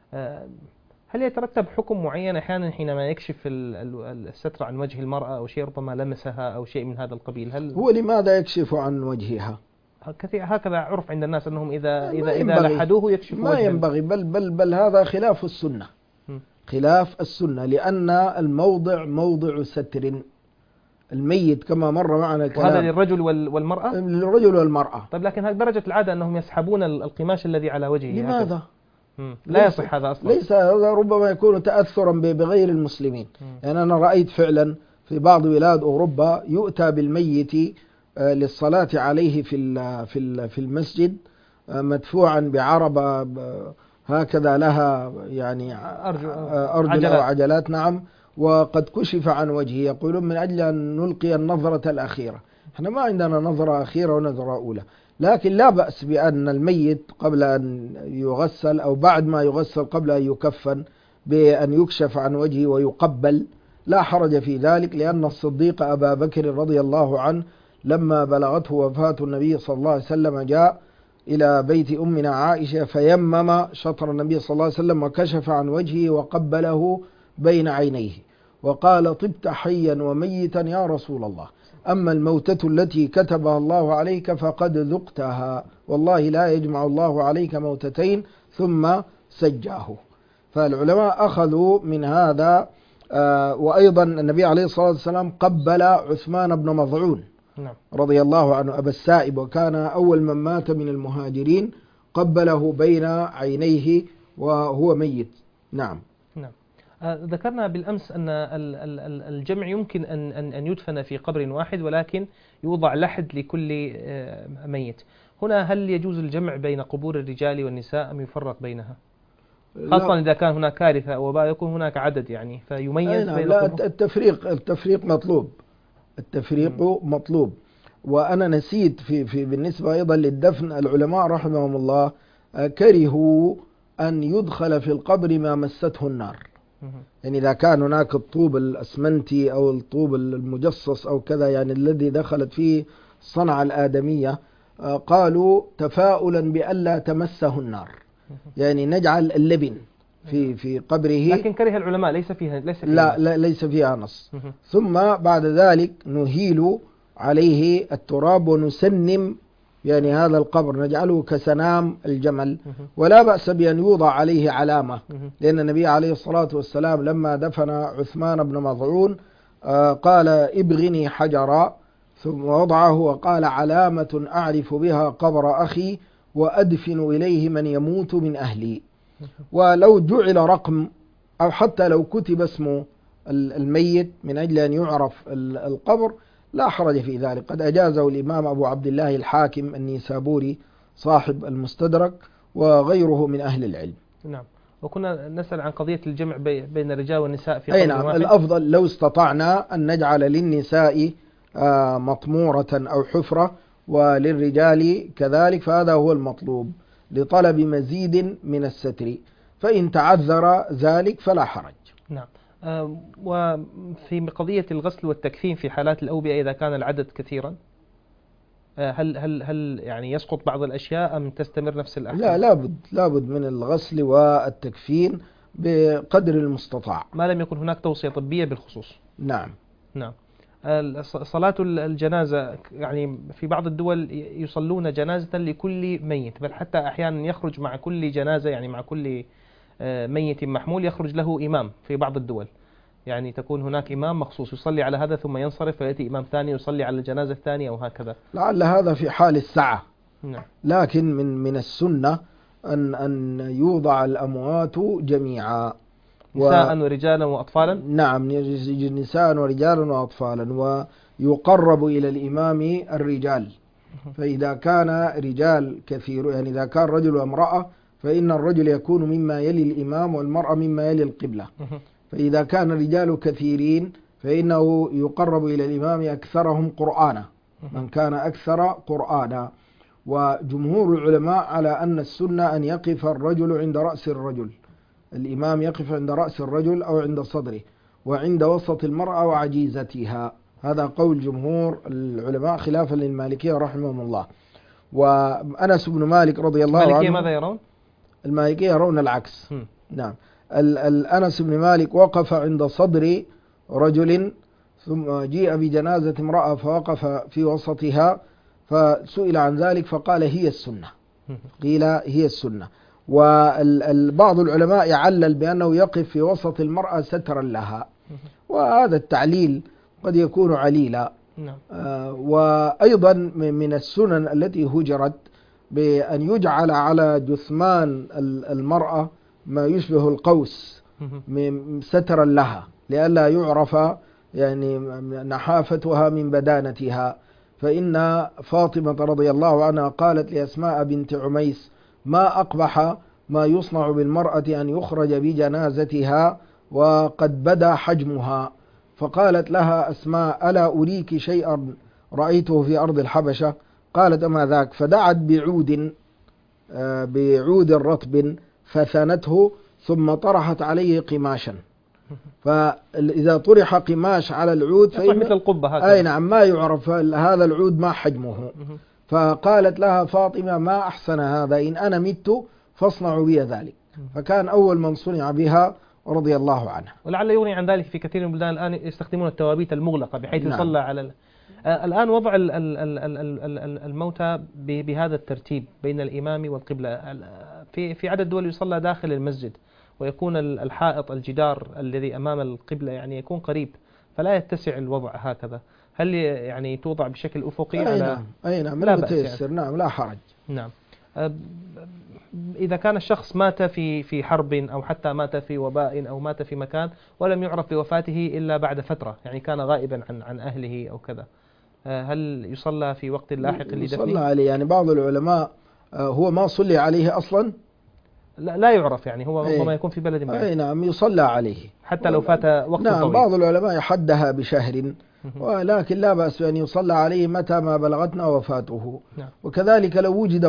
هل يترتب حكم معين أحيانا حينما يكشف الستر عن وجه المرأة أو شيء ربما لمسها أو شيء من هذا القبيل؟ هو لماذا يكشف عن وجهها؟ هكذا عرف عند الناس أنهم إذا لحدوه يكشفوا ما ينبغي، بل هذا خلاف السنة، خلاف السنة، لأن الموضع موضع ستر الميت كما مر معنا الكلام. وهذا للرجل والمرأة؟ للرجل والمرأة. طيب لكن هذه درجة العادة أنهم يسحبون القماش الذي على وجهه. لماذا؟ لا يصح هذا أصلا. ليس هذا، ربما يكون تأثرا بغير المسلمين. يعني أنا رأيت فعلا في بعض بلاد أوروبا يؤتى بالميت للصلاة عليه في المسجد مدفوعا بعربة هكذا لها يعني أرجل أو عجلات، نعم، وقد كشف عن وجهه، يقولون من أجل أن نلقي النظرة الأخيرة. احنا ما عندنا نظرة أخيرة ونظرة أولى، لكن لا بأس بأن الميت قبل أن يغسل أو بعد ما يغسل قبل أن يكفن بأن يكشف عن وجهه ويقبل لا حرج في ذلك، لأن الصديق أبا بكر رضي الله عنه لما بلغته وفاة النبي صلى الله عليه وسلم جاء إلى بيت أمنا عائشة فيمم شطر النبي صلى الله عليه وسلم وكشف عن وجهه وقبله بين عينيه وقال: طبت حيا وميتا يا رسول الله، أما الموتة التي كتبها الله عليك فقد ذقتها، والله لا يجمع الله عليك موتتين ثم سجاه. فالعلماء أخذوا من هذا. وأيضا النبي عليه الصلاة والسلام قبل عثمان بن مظعون رضي الله عنه أبا السائب، وكان أول من مات من المهاجرين، قبله بين عينيه وهو ميت. نعم. ذكرنا بالأمس أن الجمع يمكن أن يدفن في قبر واحد، ولكن يوضع لحد لكل ميت. هنا هل يجوز الجمع بين قبور الرجال والنساء أم يفرق بينها؟ خاصة إذا كان هناك كارثة أو وباء يكون هناك عدد يعني فيميز بين لا، التفريق مطلوب. التفريق مطلوب. وأنا نسيت في بالنسبة أيضا للدفن، العلماء رحمهم الله كرهوا أن يدخل في القبر ما مسته النار. يعني إذا كان هناك الطوب الأسمنتي أو الطوب المجصص أو كذا، يعني الذي دخلت فيه صنع الآدمية، قالوا تفاؤلا بألا تمسه النار، يعني نجعل اللبن في قبره. لكن كره العلماء ليس فيها ليس فيها نص. ثم بعد ذلك نهيل عليه التراب ونسنم يعني هذا القبر، نجعله كسنام الجمل، ولا بأس بأن يوضع عليه علامة، لأن النبي عليه الصلاة والسلام لما دفن عثمان بن مظعون قال: ابغني حجرا، ثم وضعه وقال: علامة أعرف بها قبر أخي وأدفن إليه من يموت من أهلي. ولو جعل رقم أو حتى لو كتب اسم الميت من أجل أن يعرف القبر لا حرج في ذلك. قد أجازه الإمام أبو عبد الله الحاكم النيسابوري صاحب المستدرك وغيره من أهل العلم. نعم. وكنا نسأل عن قضية الجمع بين الرجال والنساء في قبر نعم. واحد. الأفضل لو استطعنا أن نجعل للنساء مطمورة أو حفرة وللرجال كذلك، فهذا هو المطلوب لطلب مزيد من الستر، فإن تعذر ذلك فلا حرج. نعم. وفي قضية الغسل والتكفين في حالات الأوبئة إذا كان العدد كثيرا، هل يعني يسقط بعض الأشياء أم تستمر نفس الأحكام؟ لا، لابد من الغسل والتكفين بقدر المستطاع ما لم يكن هناك توصية طبية بالخصوص. نعم. صلاة الجنازة، يعني في بعض الدول يصلون جنازة لكل ميت، بل حتى أحيانا يخرج مع كل جنازة، يعني مع كل ميت محمول يخرج له إمام في بعض الدول، يعني تكون هناك إمام مخصوص يصلي على هذا ثم ينصرف ويأتي إمام ثاني يصلي على الجنازة الثانية وهكذا. لعل هذا في حال السعة. نعم. لكن من السنة أن يوضع الأموات جميعا، نساء ورجالا وأطفالا. نعم، نساء ورجالا وأطفالا، ويقرب إلى الإمام الرجال. فإذا كان رجال كثير، يعني إذا كان رجل وامرأة، فإن الرجل يكون مما يلي الإمام والمرأة مما يلي القبلة. فإذا كان الرجال كثيرين فإنه يقرب إلى الإمام أكثرهم قرآنا، من كان أكثر قرآنا. وجمهور العلماء على أن السنة أن يقف الرجل عند رأس الرجل، الإمام يقف عند رأس الرجل أو عند صدره، وعند وسط المرأة وعجيزتها. هذا قول جمهور العلماء خلافا للمالكية رحمهم الله. وأنس بن مالك رضي الله عنه. المالكية ماذا يرون؟ المالكية يرون العكس. نعم. أنس بن مالك وقف عند صدر رجل، ثم جيء بجنازة امرأة فوقف في وسطها، فسئل عن ذلك فقال هي السنة، قيل هي السنة. وبعض العلماء يعلل بأنه يقف في وسط المرأة سترا لها، وهذا التعليل قد يكون عليلا. وأيضا من السنن التي هجرت بأن يجعل على جثمان المرأة ما يشبه القوس سترا لها، لئلا يعرف يعني نحافتها من بدانتها. فإن فاطمة رضي الله عنها قالت لأسماء بنت عميس: ما أقبح ما يصنع بالمرأة أن يخرج بجنازتها وقد بدا حجمها. فقالت لها أسماء: ألا أريك شيئا رأيته في أرض الحبشة؟ قالت: أما ذاك. فدعت بعود رطب فثنته، ثم طرحت عليه قماشا فإذا طرح قماش على العود يصبح مثل القبة هكذا. أي نعم، ما يعرف هذا العود ما حجمه. فقالت لها فاطمة ما أحسن هذا، إن أنا مت فاصنعوا بي ذلك. فكان أول من صنع بها رضي الله عنها. ولعل يغني عن ذلك في كثير من البلدان الآن يستخدمون التوابيت المغلقة بحيث نعم. يصلى على الآن وضع الموتى بهذا الترتيب بين الإمام والقبلة. في عدد دول يصلى داخل المسجد، ويكون الحائط الجدار الذي أمام القبلة يعني يكون قريب، فلا يتسع الوضع هكذا. هل يعني توضع بشكل أفقي على أي نعم لا متيسر يعني. نعم لا حرج. نعم. إذا كان الشخص مات في حرب أو حتى مات في وباء أو مات في مكان ولم يعرف بوفاته إلا بعد فترة، يعني كان غائبا عن أهله أو كذا، هل يصلى في وقت لاحق لدفنه؟ يصلى عليه، يعني بعض العلماء هو ما صلي عليه أصلا، لا يعرف، يعني هو ربما يكون في بلد بعيد. أي نعم يصلى عليه حتى لو فات وقت نعم طويل. بعض العلماء حدها بشهر، ولكن لا بأس أن يصلى عليه متى ما بلغتنا وفاته. نعم. وكذلك لو وجد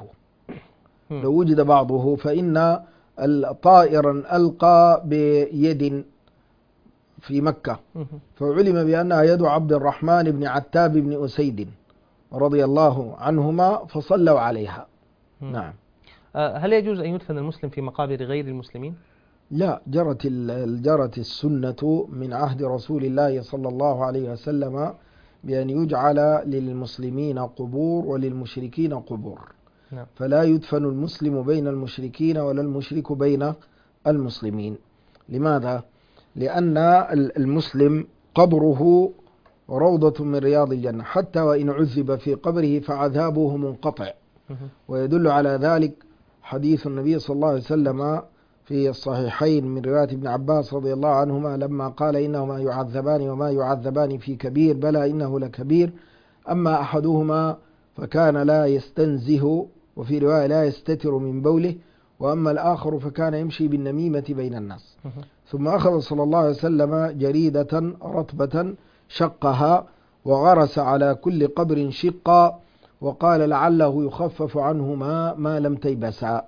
بعضه فإن طائرا ألقى بيد في مكة فعلم بأنها يد عبد الرحمن بن عتاب بن أسيد رضي الله عنهما فصلوا عليها. نعم. هل يجوز أن يدفن المسلم في مقابر غير المسلمين؟ لا، جرت السنة من عهد رسول الله صلى الله عليه وسلم بأن يجعل للمسلمين قبور وللمشركين قبور. نعم. فلا يدفن المسلم بين المشركين ولا المشرك بين المسلمين. لماذا؟ لأن المسلم قبره روضة من رياض الجنة، حتى وإن عذب في قبره فعذابه منقطع. ويدل على ذلك حديث النبي صلى الله عليه وسلم في الصحيحين من رواية ابن عباس رضي الله عنهما لما قال إنهما يعذبان وما يعذبان في كبير، بلى إنه لكبير، أما أحدهما فكان لا يستنزه، وفي رواية لا يستتر من بوله، وأما الآخر فكان يمشي بالنميمة بين الناس. ثم أخذ صلى الله عليه وسلم جريدة رطبة شقها وغرس على كل قبر شقا وقال لعله يخفف عنهما ما لم تيبسا.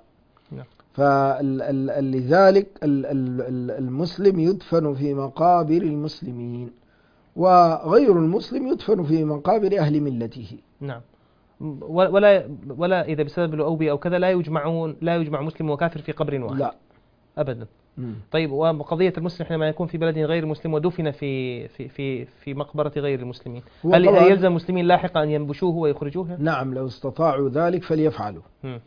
فلذلك المسلم يدفن في مقابر المسلمين، وغير المسلم يدفن في مقابر أهل ملته. نعم. ولا إذا بسبب الأوبئة أو كذا لا يجمع مسلم وكافر في قبر واحد. لا أبدا. طيب، وقضية المسلم حينما يكون في بلد غير مسلم ودفن في مقبرة غير المسلمين، هل يلزم المسلمين لاحقا أن ينبشوه ويخرجوه؟ نعم، لو استطاعوا ذلك فليفعلوا.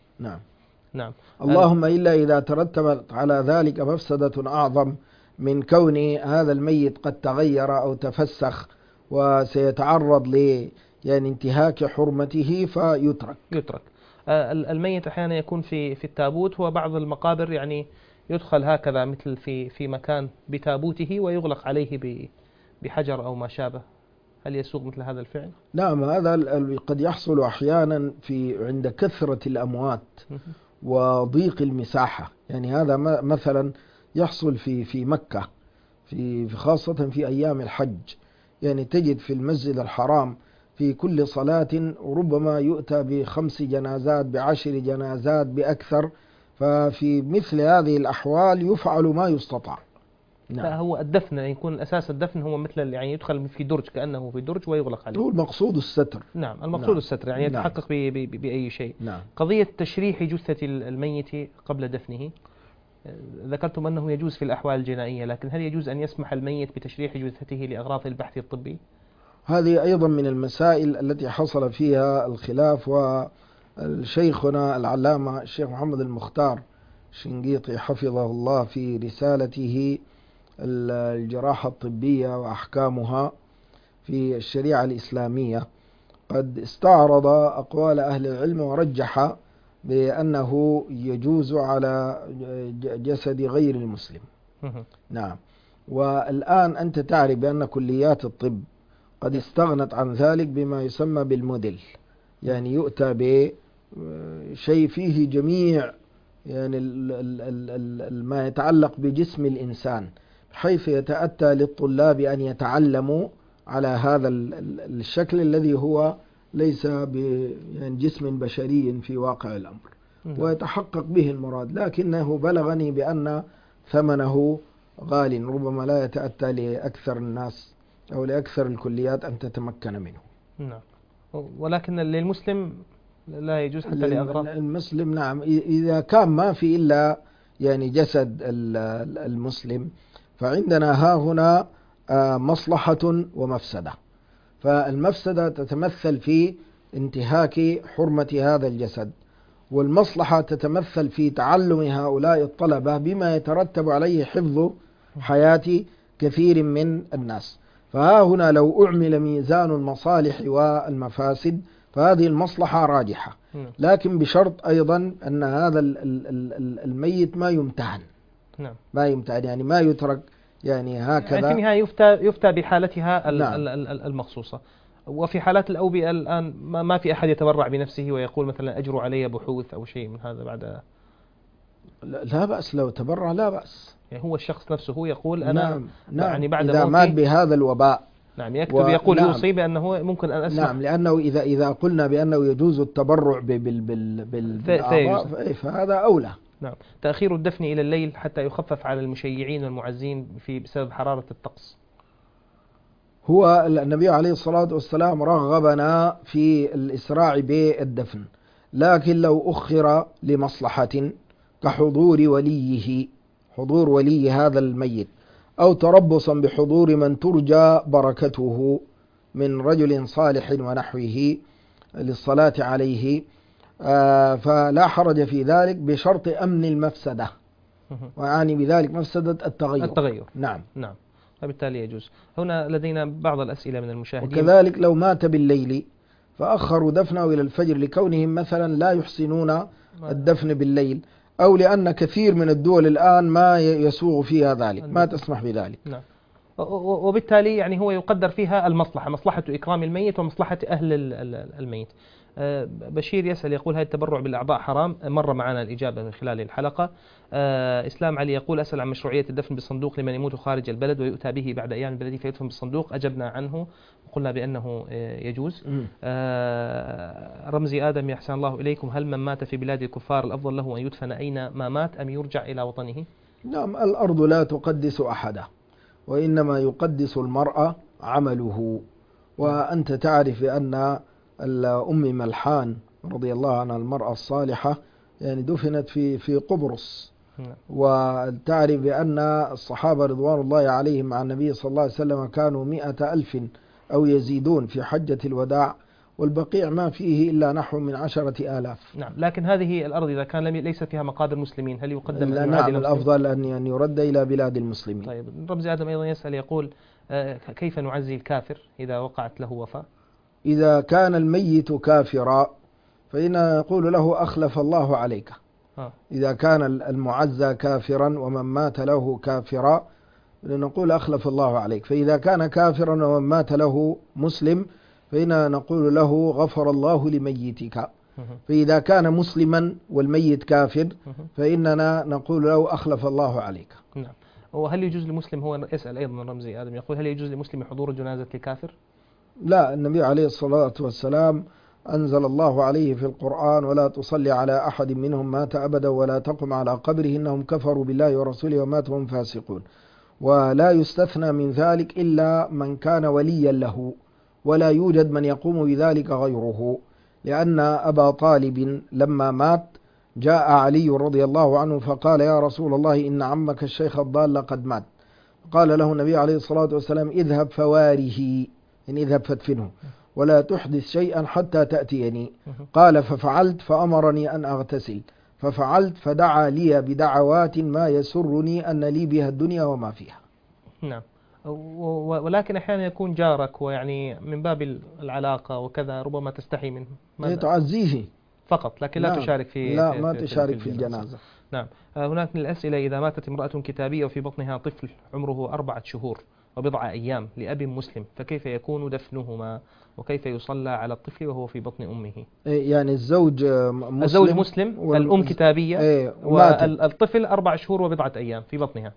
نعم. اللهم إلا إذا ترتبت على ذلك مفسدة أعظم من كون هذا الميت قد تغير أو تفسخ وسيتعرض يعني انتهاك حرمته فيترك. الميت أحيانا يكون في التابوت، وبعض المقابر يعني يدخل هكذا مثل في مكان بتابوته ويغلق عليه بحجر أو ما شابه، هل يسوغ مثل هذا الفعل؟ نعم، هذا قد يحصل أحيانا عند كثرة الأموات وضيق المساحة. يعني هذا مثلا يحصل في مكة خاصة في أيام الحج. يعني تجد في المسجد الحرام في كل صلاة ربما يؤتى ب5 جنازات ب10 جنازات بأكثر، ففي مثل هذه الأحوال يفعل ما يستطاع. نعم. لا، هو الدفن يكون أساس الدفن هو مثل يعني يدخل في درج كأنه في درج ويغلق عليه. هو المقصود الستر. نعم، المقصود الستر، يعني يتحقق بأي شيء. نعم. قضية تشريح جثة الميت قبل دفنه، ذكرتم أنه يجوز في الأحوال الجنائية، لكن هل يجوز أن يسمح الميت بتشريح جثته لأغراض البحث الطبي؟ هذه أيضا من المسائل التي حصل فيها الخلاف، والشيخنا العلامة الشيخ محمد المختار الشنقيطي حفظه الله في رسالته الجراحة الطبية وأحكامها في الشريعة الإسلامية قد استعرض أقوال أهل العلم ورجح بأنه يجوز على جسد غير المسلم. نعم. والآن أنت تعرف بأن كليات الطب قد استغنت عن ذلك بما يسمى بالموديل، يعني يؤتى بشيء فيه جميع يعني ما يتعلق بجسم الإنسان، حيث يتأتى للطلاب أن يتعلموا على هذا الشكل الذي هو ليس يعني جسم بشري في واقع الأمر، ويتحقق به المراد. لكنه بلغني بأن ثمنه غال ربما لا يتأتى لأكثر الناس أو لأكثر الكليات أن تتمكن منه. نعم. ولكن للمسلم لا يجوز حتى لأغراض المسلم نعم، إذا كان ما في إلا يعني جسد المسلم، فعندنا ها هنا مصلحة ومفسدة. فالمفسدة تتمثل في انتهاك حرمة هذا الجسد، والمصلحة تتمثل في تعلم هؤلاء الطلبة بما يترتب عليه حفظ حياة كثير من الناس. فها هنا لو أعمل ميزان المصالح والمفاسد فهذه المصلحة راجحة، لكن بشرط أيضا أن هذا الميت ما يمتهن. نعم. ما يمتهن يعني ما يترك يعني هكذا. يعني في النهاية يفتى بحالتها المخصوصة. وفي حالات الأوبئة الآن ما في أحد يتبرع بنفسه ويقول مثلا أجروا علي بحوث أو شيء من هذا بعد. لا بأس لو تبرع، لا بأس. يعني هو الشخص نفسه يقول أنا نعم. يعني بعد إذا مات بهذا الوباء. نعم. يكتب يقول نعم. يوصي بأنه ممكن أن أسمح. نعم، لأنه إذا قلنا بأنه يجوز التبرع بالأعضاء فهذا أولى. نعم. تأخير الدفن إلى الليل حتى يخفف على المشيعين والمعزين بسبب حرارة الطقس. هو النبي عليه الصلاة والسلام رغبنا في الإسراع بالدفن، لكن لو أخر لمصلحة كحضور وليه، حضور ولي هذا الميت، أو تربصا بحضور من ترجى بركته من رجل صالح ونحوه للصلاة عليه، فلا حرج في ذلك بشرط أمن المفسدة، ويعني بذلك مفسدة التغير. نعم. نعم. فبالتالي يجوز. هنا لدينا بعض الأسئلة من المشاهدين. وكذلك لو مات بالليل فأخروا دفنه إلى الفجر لكونهم مثلا لا يحسنون الدفن بالليل، أو لأن كثير من الدول الآن ما يسوغ فيها ذلك، ما تسمح بذلك. نعم. وبالتالي يعني هو يقدر فيها المصلحة، مصلحة إكرام الميت ومصلحة أهل الميت. بشير يسأل يقول هل التبرع بالأعضاء حرام؟ مر معنا الإجابة من خلال الحلقة. إسلام علي يقول أسأل عن مشروعية الدفن بالصندوق لمن يموت خارج البلد ويؤتى به بعد أيام البلد فيدفن بالصندوق. أجبنا عنه وقلنا بأنه يجوز. رمزي آدم يحسن الله إليكم، هل من مات في بلاد الكفار الأفضل له أن يدفن أين ما مات أم يرجع إلى وطنه؟ نعم، الأرض لا تقدس أحدا، وإنما يقدس المرء عمله. وأنت تعرف أن أم ملحان رضي الله عنها المرأة الصالحة يعني دفنت في قبرص. وتعرف بأن الصحابة رضوان الله عليهم مع النبي صلى الله عليه وسلم كانوا 100,000 أو يزيدون في حجة الوداع، والبقيع ما فيه إلا نحو من 10,000. نعم. لكن هذه الأرض إذا كان ليس فيها مقابر مسلمين هل يقدم؟ نعم، الأفضل أن يرد إلى بلاد المسلمين. طيب. رمزي آدم أيضا يسأل يقول كيف نعزي الكافر إذا وقعت له وفاة؟ إذا كان الميت كافرا فإن نقول له أخلف الله عليك. إذا كان المعزى كافرا ومن مات له كافرا نقول أخلف الله عليك. فإذا كان كافرا ومن مات له مسلم فإن نقول له غفر الله لميتك. فإذا كان مسلما والميت كافر فإننا نقول له أخلف الله عليك. نعم. وهل يجوز للمسلم، هو يسأل أيضا رمزي آدم يقول هل يجوز للمسلم حضور جنازة الكافر؟ لا، النبي عليه الصلاة والسلام أنزل الله عليه في القرآن ولا تصلي على أحد منهم مات أبدا ولا تقم على قبره إنهم كفروا بالله ورسوله وماتوا وهم فاسقون. ولا يستثنى من ذلك إلا من كان وليا له، ولا يوجد من يقوم بذلك غيره، لأن أبا طالب لما مات جاء علي رضي الله عنه فقال يا رسول الله إن عمك الشيخ الضال قد مات. قال له النبي عليه الصلاة والسلام اذهب فواره، إن اذهب فادفنه ولا تحدث شيئا حتى تأتيني. قال ففعلت فأمرني أن أغتسل ففعلت فدعا لي بدعوات ما يسرني أن لي بها الدنيا وما فيها. نعم. ولكن أحيانا يكون جارك ويعني من باب العلاقة وكذا ربما تستحي منه تعزيه فقط، لكن لا تشارك في ما تشارك في الجنازة. نعم. هناك من الأسئلة إذا ماتت امرأة كتابية وفي بطنها طفل عمره 4 شهور وبضع أيام لأب مسلم فكيف يكون دفنهما وكيف يصلى على الطفل وهو في بطن أمه؟ يعني الزوج مسلم الأم كتابية والطفل 4 شهور وبضعة أيام في بطنها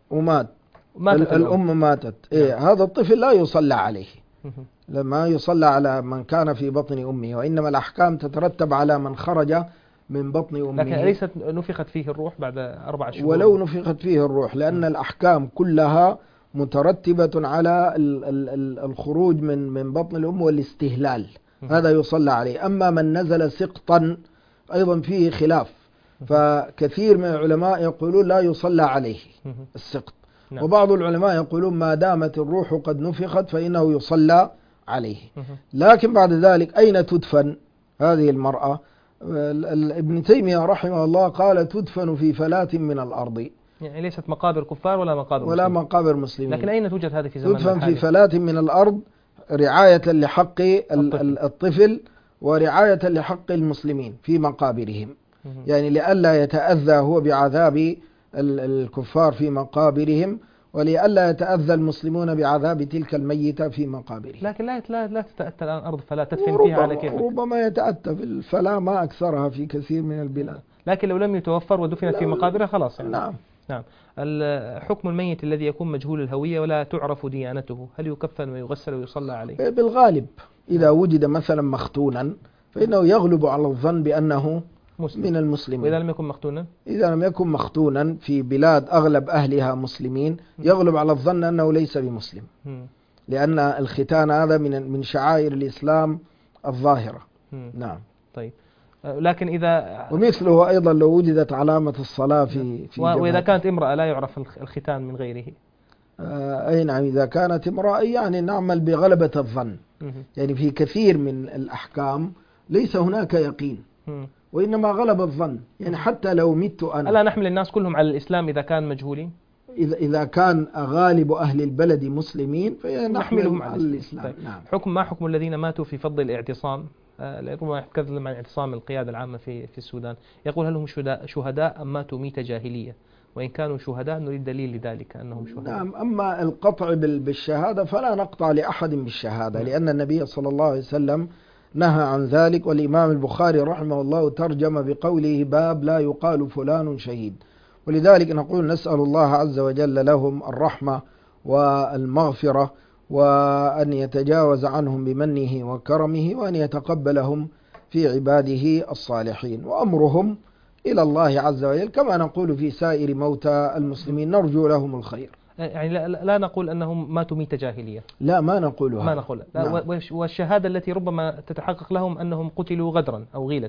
ماتت الأم ماتت. هذا الطفل لا يصلى عليه، لما يصلى على من كان في بطن أمه، وإنما الأحكام تترتب على من خرج من بطن أمه. لكن أليست نفخت فيه الروح بعد 4 شهور؟ ولو نفخت فيه الروح، لأن الأحكام كلها مترتبة على الخروج من بطن الأم والاستهلال، هذا يصلى عليه. أما من نزل سقطا أيضا فيه خلاف، فكثير من العلماء يقولون لا يصلى عليه السقط، وبعض العلماء يقولون ما دامت الروح قد نفخت فإنه يصلى عليه. لكن بعد ذلك أين تدفن هذه المرأة؟ ابن تيمية رحمه الله قال تدفن في فلاة من الأرض، يعني ليست مقابر كفار ولا مقابر ولا مسلمين. مقابر مسلمين. لكن أين توجد هذه في زماننا تدفن الحالي؟ في فلاة من الأرض رعاية لحق الطفل ورعاية لحق المسلمين في مقابرهم، يعني لئلا يتأذى هو بعذاب الكفار في مقابرهم، ولئلا يتأذى المسلمون بعذاب تلك الميتة في مقابرهم. لكن لا تتأتى الآن أرض فلا تدفن فيها على كيفك. ربما يتأتى في الفلاة ما أكثرها في كثير من البلاد. لكن لو لم يتوفر ودفنت في مقابرها خلاص يعني. نعم. حكم الميت الذي يكون مجهول الهوية ولا تعرف ديانته، هل يكفن ويغسل ويصلى عليه؟ بالغالب إذا وجد مثلا مختونا فإنه يغلب على الظن بأنه مسلم من المسلمين. وإذا لم يكن مختونا؟ إذا لم يكن مختونا في بلاد أغلب أهلها مسلمين يغلب على الظن أنه ليس بمسلم، لأن الختان هذا من شعائر الإسلام الظاهرة. نعم. طيب، لكن إذا ومثله أيضا لو وجدت علامة الصلاة في وإذا كانت امرأة لا يعرف الختان من غيره. أي نعم، إذا كانت امرأة يعني نعمل بغلبة الظن. يعني في كثير من الأحكام ليس هناك يقين وإنما غلب الظن، يعني حتى لو مت أنا. ألا نحمل الناس كلهم على الإسلام إذا كان مجهولين؟ إذا كان غالب أهل البلد مسلمين فنحملهم على الإسلام. طيب. نعم. ما حكم الذين ماتوا في فضل الاعتصام؟ ربما يتكلم عن اعتصام القيادة العامة في السودان، يقول هل هم شهداء أم ماتوا ميتة جاهلية؟ وإن كانوا شهداء نريد دليل لذلك أنهم شهداء. نعم. أما القطع بالشهادة فلا نقطع لأحد بالشهادة، لأن النبي صلى الله عليه وسلم نهى عن ذلك، والإمام البخاري رحمه الله ترجم بقوله باب لا يقال فلان شهيد. ولذلك نقول نسأل الله عز وجل لهم الرحمة والمغفرة، وأن يتجاوز عنهم بمنه وكرمه، وأن يتقبلهم في عباده الصالحين، وأمرهم إلى الله عز وجل، كما نقول في سائر موتى المسلمين نرجو لهم الخير. يعني لا نقول أنهم ماتوا ميتة جاهلية، لا ما نقولها، ما نقول. نعم. والشهادة التي ربما تتحقق لهم أنهم قتلوا غدرا أو غيلة.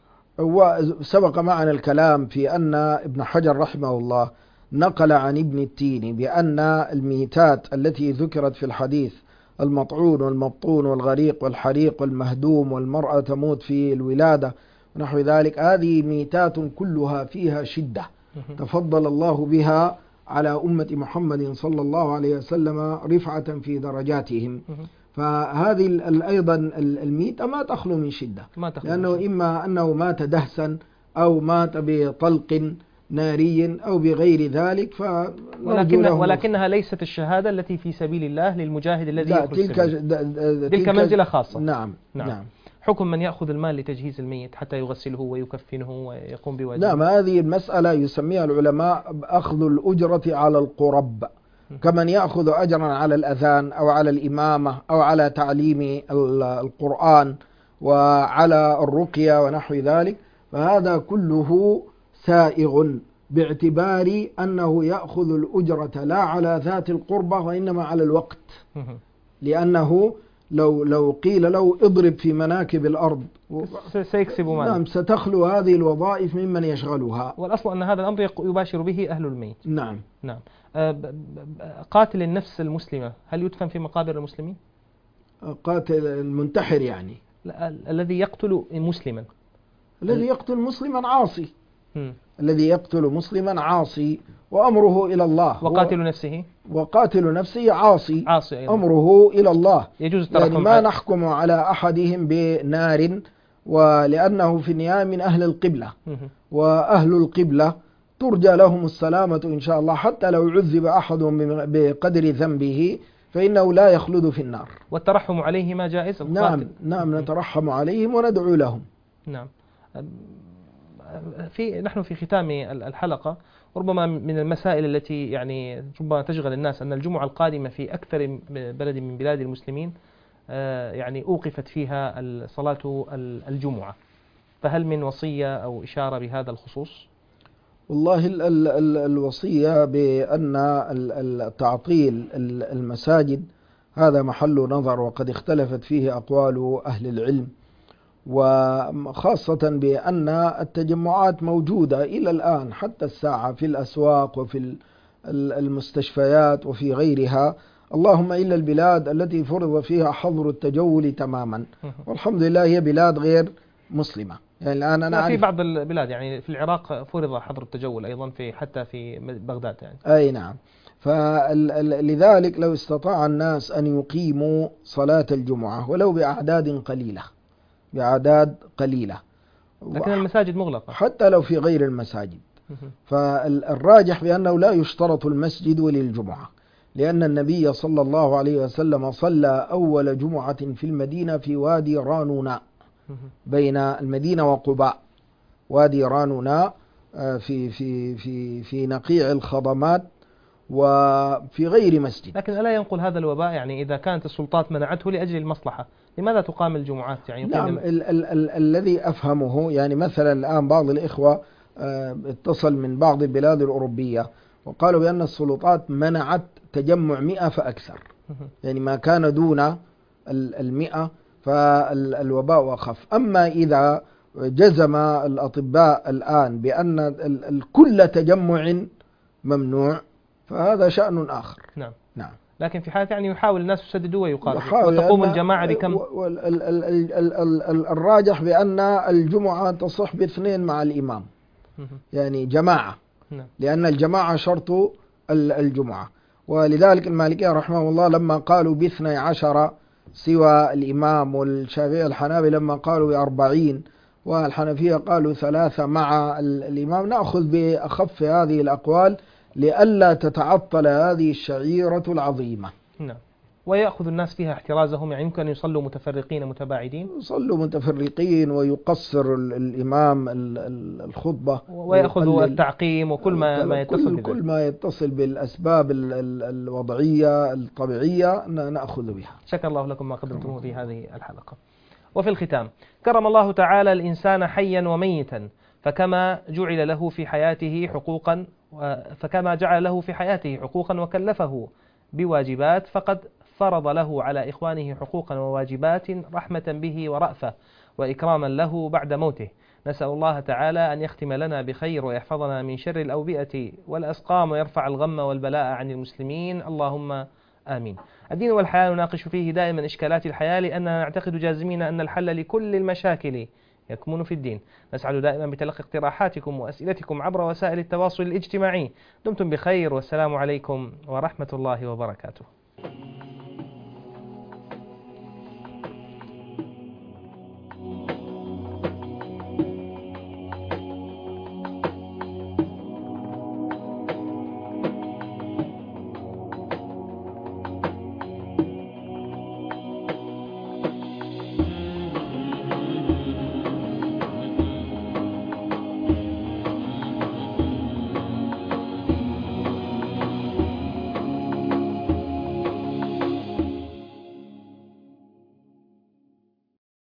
وسبق معنا الكلام في أن ابن حجر رحمه الله نقل عن ابن التيني بأن الميتات التي ذكرت في الحديث المطعون والمبطون والغريق والحريق والمهدوم والمرأة تموت في الولادة ونحو ذلك، هذه ميتات كلها فيها شدة تفضل الله بها على أمة محمد صلى الله عليه وسلم رفعة في درجاتهم. فهذه أيضا الميتة ما تخلو من شدة، لأنه إما أنه مات دهسا أو مات بطلق ناري أو بغير ذلك، ولكنها ليست الشهادة التي في سبيل الله للمجاهد الذي يخرج تلك منزلة خاصة. نعم. نعم. حكم من يأخذ المال لتجهيز الميت حتى يغسله ويكفنه ويقوم بواجبه. نعم، هذه المسألة يسميها العلماء أخذ الأجرة على القرب، كمن يأخذ أجرا على الأذان أو على الإمامة أو على تعليم القرآن وعلى الرقية ونحو ذلك، فهذا كله سائغ باعتبار أنه يأخذ الأجرة لا على ذات القربة وإنما على الوقت، لأنه لو قيل له اضرب في مناكب الأرض سيكسب مالا. نعم، ستخلو هذه الوظائف ممن يشغلها، والأصل أن هذا الأمر يباشر به أهل الميت. نعم. نعم. قاتل النفس المسلمة هل يدفن في مقابر المسلمين؟ قاتل المنتحر يعني الذي يقتل مسلما، الذي يقتل مسلما عاصي، الذي يقتل مسلما عاصي وأمره إلى الله. وقاتل نفسه عاصي أيضا. أمره إلى الله. يجوز يعني ما نحكم على أحدهم بنار، ولأنه في النهاية من أهل القبلة، وأهل القبلة ترجى لهم السلامة إن شاء الله، حتى لو عذب أحدهم بقدر ذنبه فإنه لا يخلد في النار. والترحم عليهما جائز؟ نعم نترحم عليهم وندعو لهم. نعم. نحن في ختام الحلقة، ربما من المسائل التي يعني ربما تشغل الناس أن الجمعة القادمة في أكثر بلد من بلاد المسلمين يعني أوقفت فيها صلاة الجمعة، فهل من وصية أو إشارة بهذا الخصوص؟ والله الوصية بأن تعطيل المساجد هذا محل نظر، وقد اختلفت فيه أقوال أهل العلم، وخاصة بأن التجمعات موجودة إلى الآن حتى الساعة في الأسواق وفي المستشفيات وفي غيرها، اللهم إلا البلاد التي فرض فيها حظر التجول تماما، والحمد لله هي بلاد غير مسلمة. يعني الآن أنا في بعض البلاد، يعني في العراق فرض حظر التجول أيضا، حتى في بغداد يعني. أي نعم. فلذلك لو استطاع الناس أن يقيموا صلاة الجمعة ولو بأعداد قليلة، لكن المساجد مغلقة حتى لو في غير المساجد، فالراجح بأنه لا يشترط المسجد للجمعة، لأن النبي صلى الله عليه وسلم صلى أول جمعة في المدينة في وادي رانوناء بين المدينة وقباء، وادي رانوناء في نقيع الخضمات وفي غير مسجد. لكن ألا ينقل هذا الوباء، يعني إذا كانت السلطات منعته لأجل المصلحة، لماذا تقام الجمعات؟ يعني نعم، الذي أفهمه يعني مثلا الآن بعض الإخوة اتصل من بعض البلاد الأوروبية وقالوا بأن السلطات منعت تجمع 100 فأكثر، يعني ما كان دون 100 فالوباء أخف. أما إذا جزم الأطباء الآن بأن كل تجمع ممنوع فهذا شأن آخر. نعم. لكن في حالة يعني يحاول الناس يسددوا ويقاربوا وتقوم الجماعة بكم؟ الراجح بأن الجمعة تصح باثنين مع الإمام، يعني جماعة، لأن الجماعة شرط الجمعة. ولذلك المالكية رحمه الله لما قالوا ب12 سوى الإمام، والشافعية الحنابلة لما قالوا ب40، والحنفية قالوا 3 مع الإمام، نأخذ بأخف هذه الأقوال لئلا تتعطل هذه الشعيرة العظيمة. نعم. ويأخذ الناس فيها احترازهم، يعني يمكن أن يصلوا متفرقين متباعدين، يصلوا متفرقين ويقصر الإمام الخطبة ويأخذ التعقيم وكل ما يتصل كل ما يتصل بالأسباب الوضعية الطبيعية نأخذ بها. شكر الله لكم ما قدمتموه في هذه الحلقة. وفي الختام، كرم الله تعالى الإنسان حيا وميتا، فكما جعل له في حياته حقوقا وكلفه بواجبات، فقد فرض له على إخوانه حقوقا وواجبات رحمة به ورأفة وإكراما له بعد موته. نسأل الله تعالى أن يختم لنا بخير ويحفظنا من شر الأوبئة والأسقام ويرفع الغم والبلاء عن المسلمين، اللهم آمين. الدين والحياة نناقش فيه دائما إشكالات الحياة، لأننا نعتقد جازمين أن الحل لكل المشاكل يكمن في الدين. نسعد دائما بتلقي اقتراحاتكم وأسئلتكم عبر وسائل التواصل الاجتماعي. دمتم بخير، والسلام عليكم ورحمة الله وبركاته.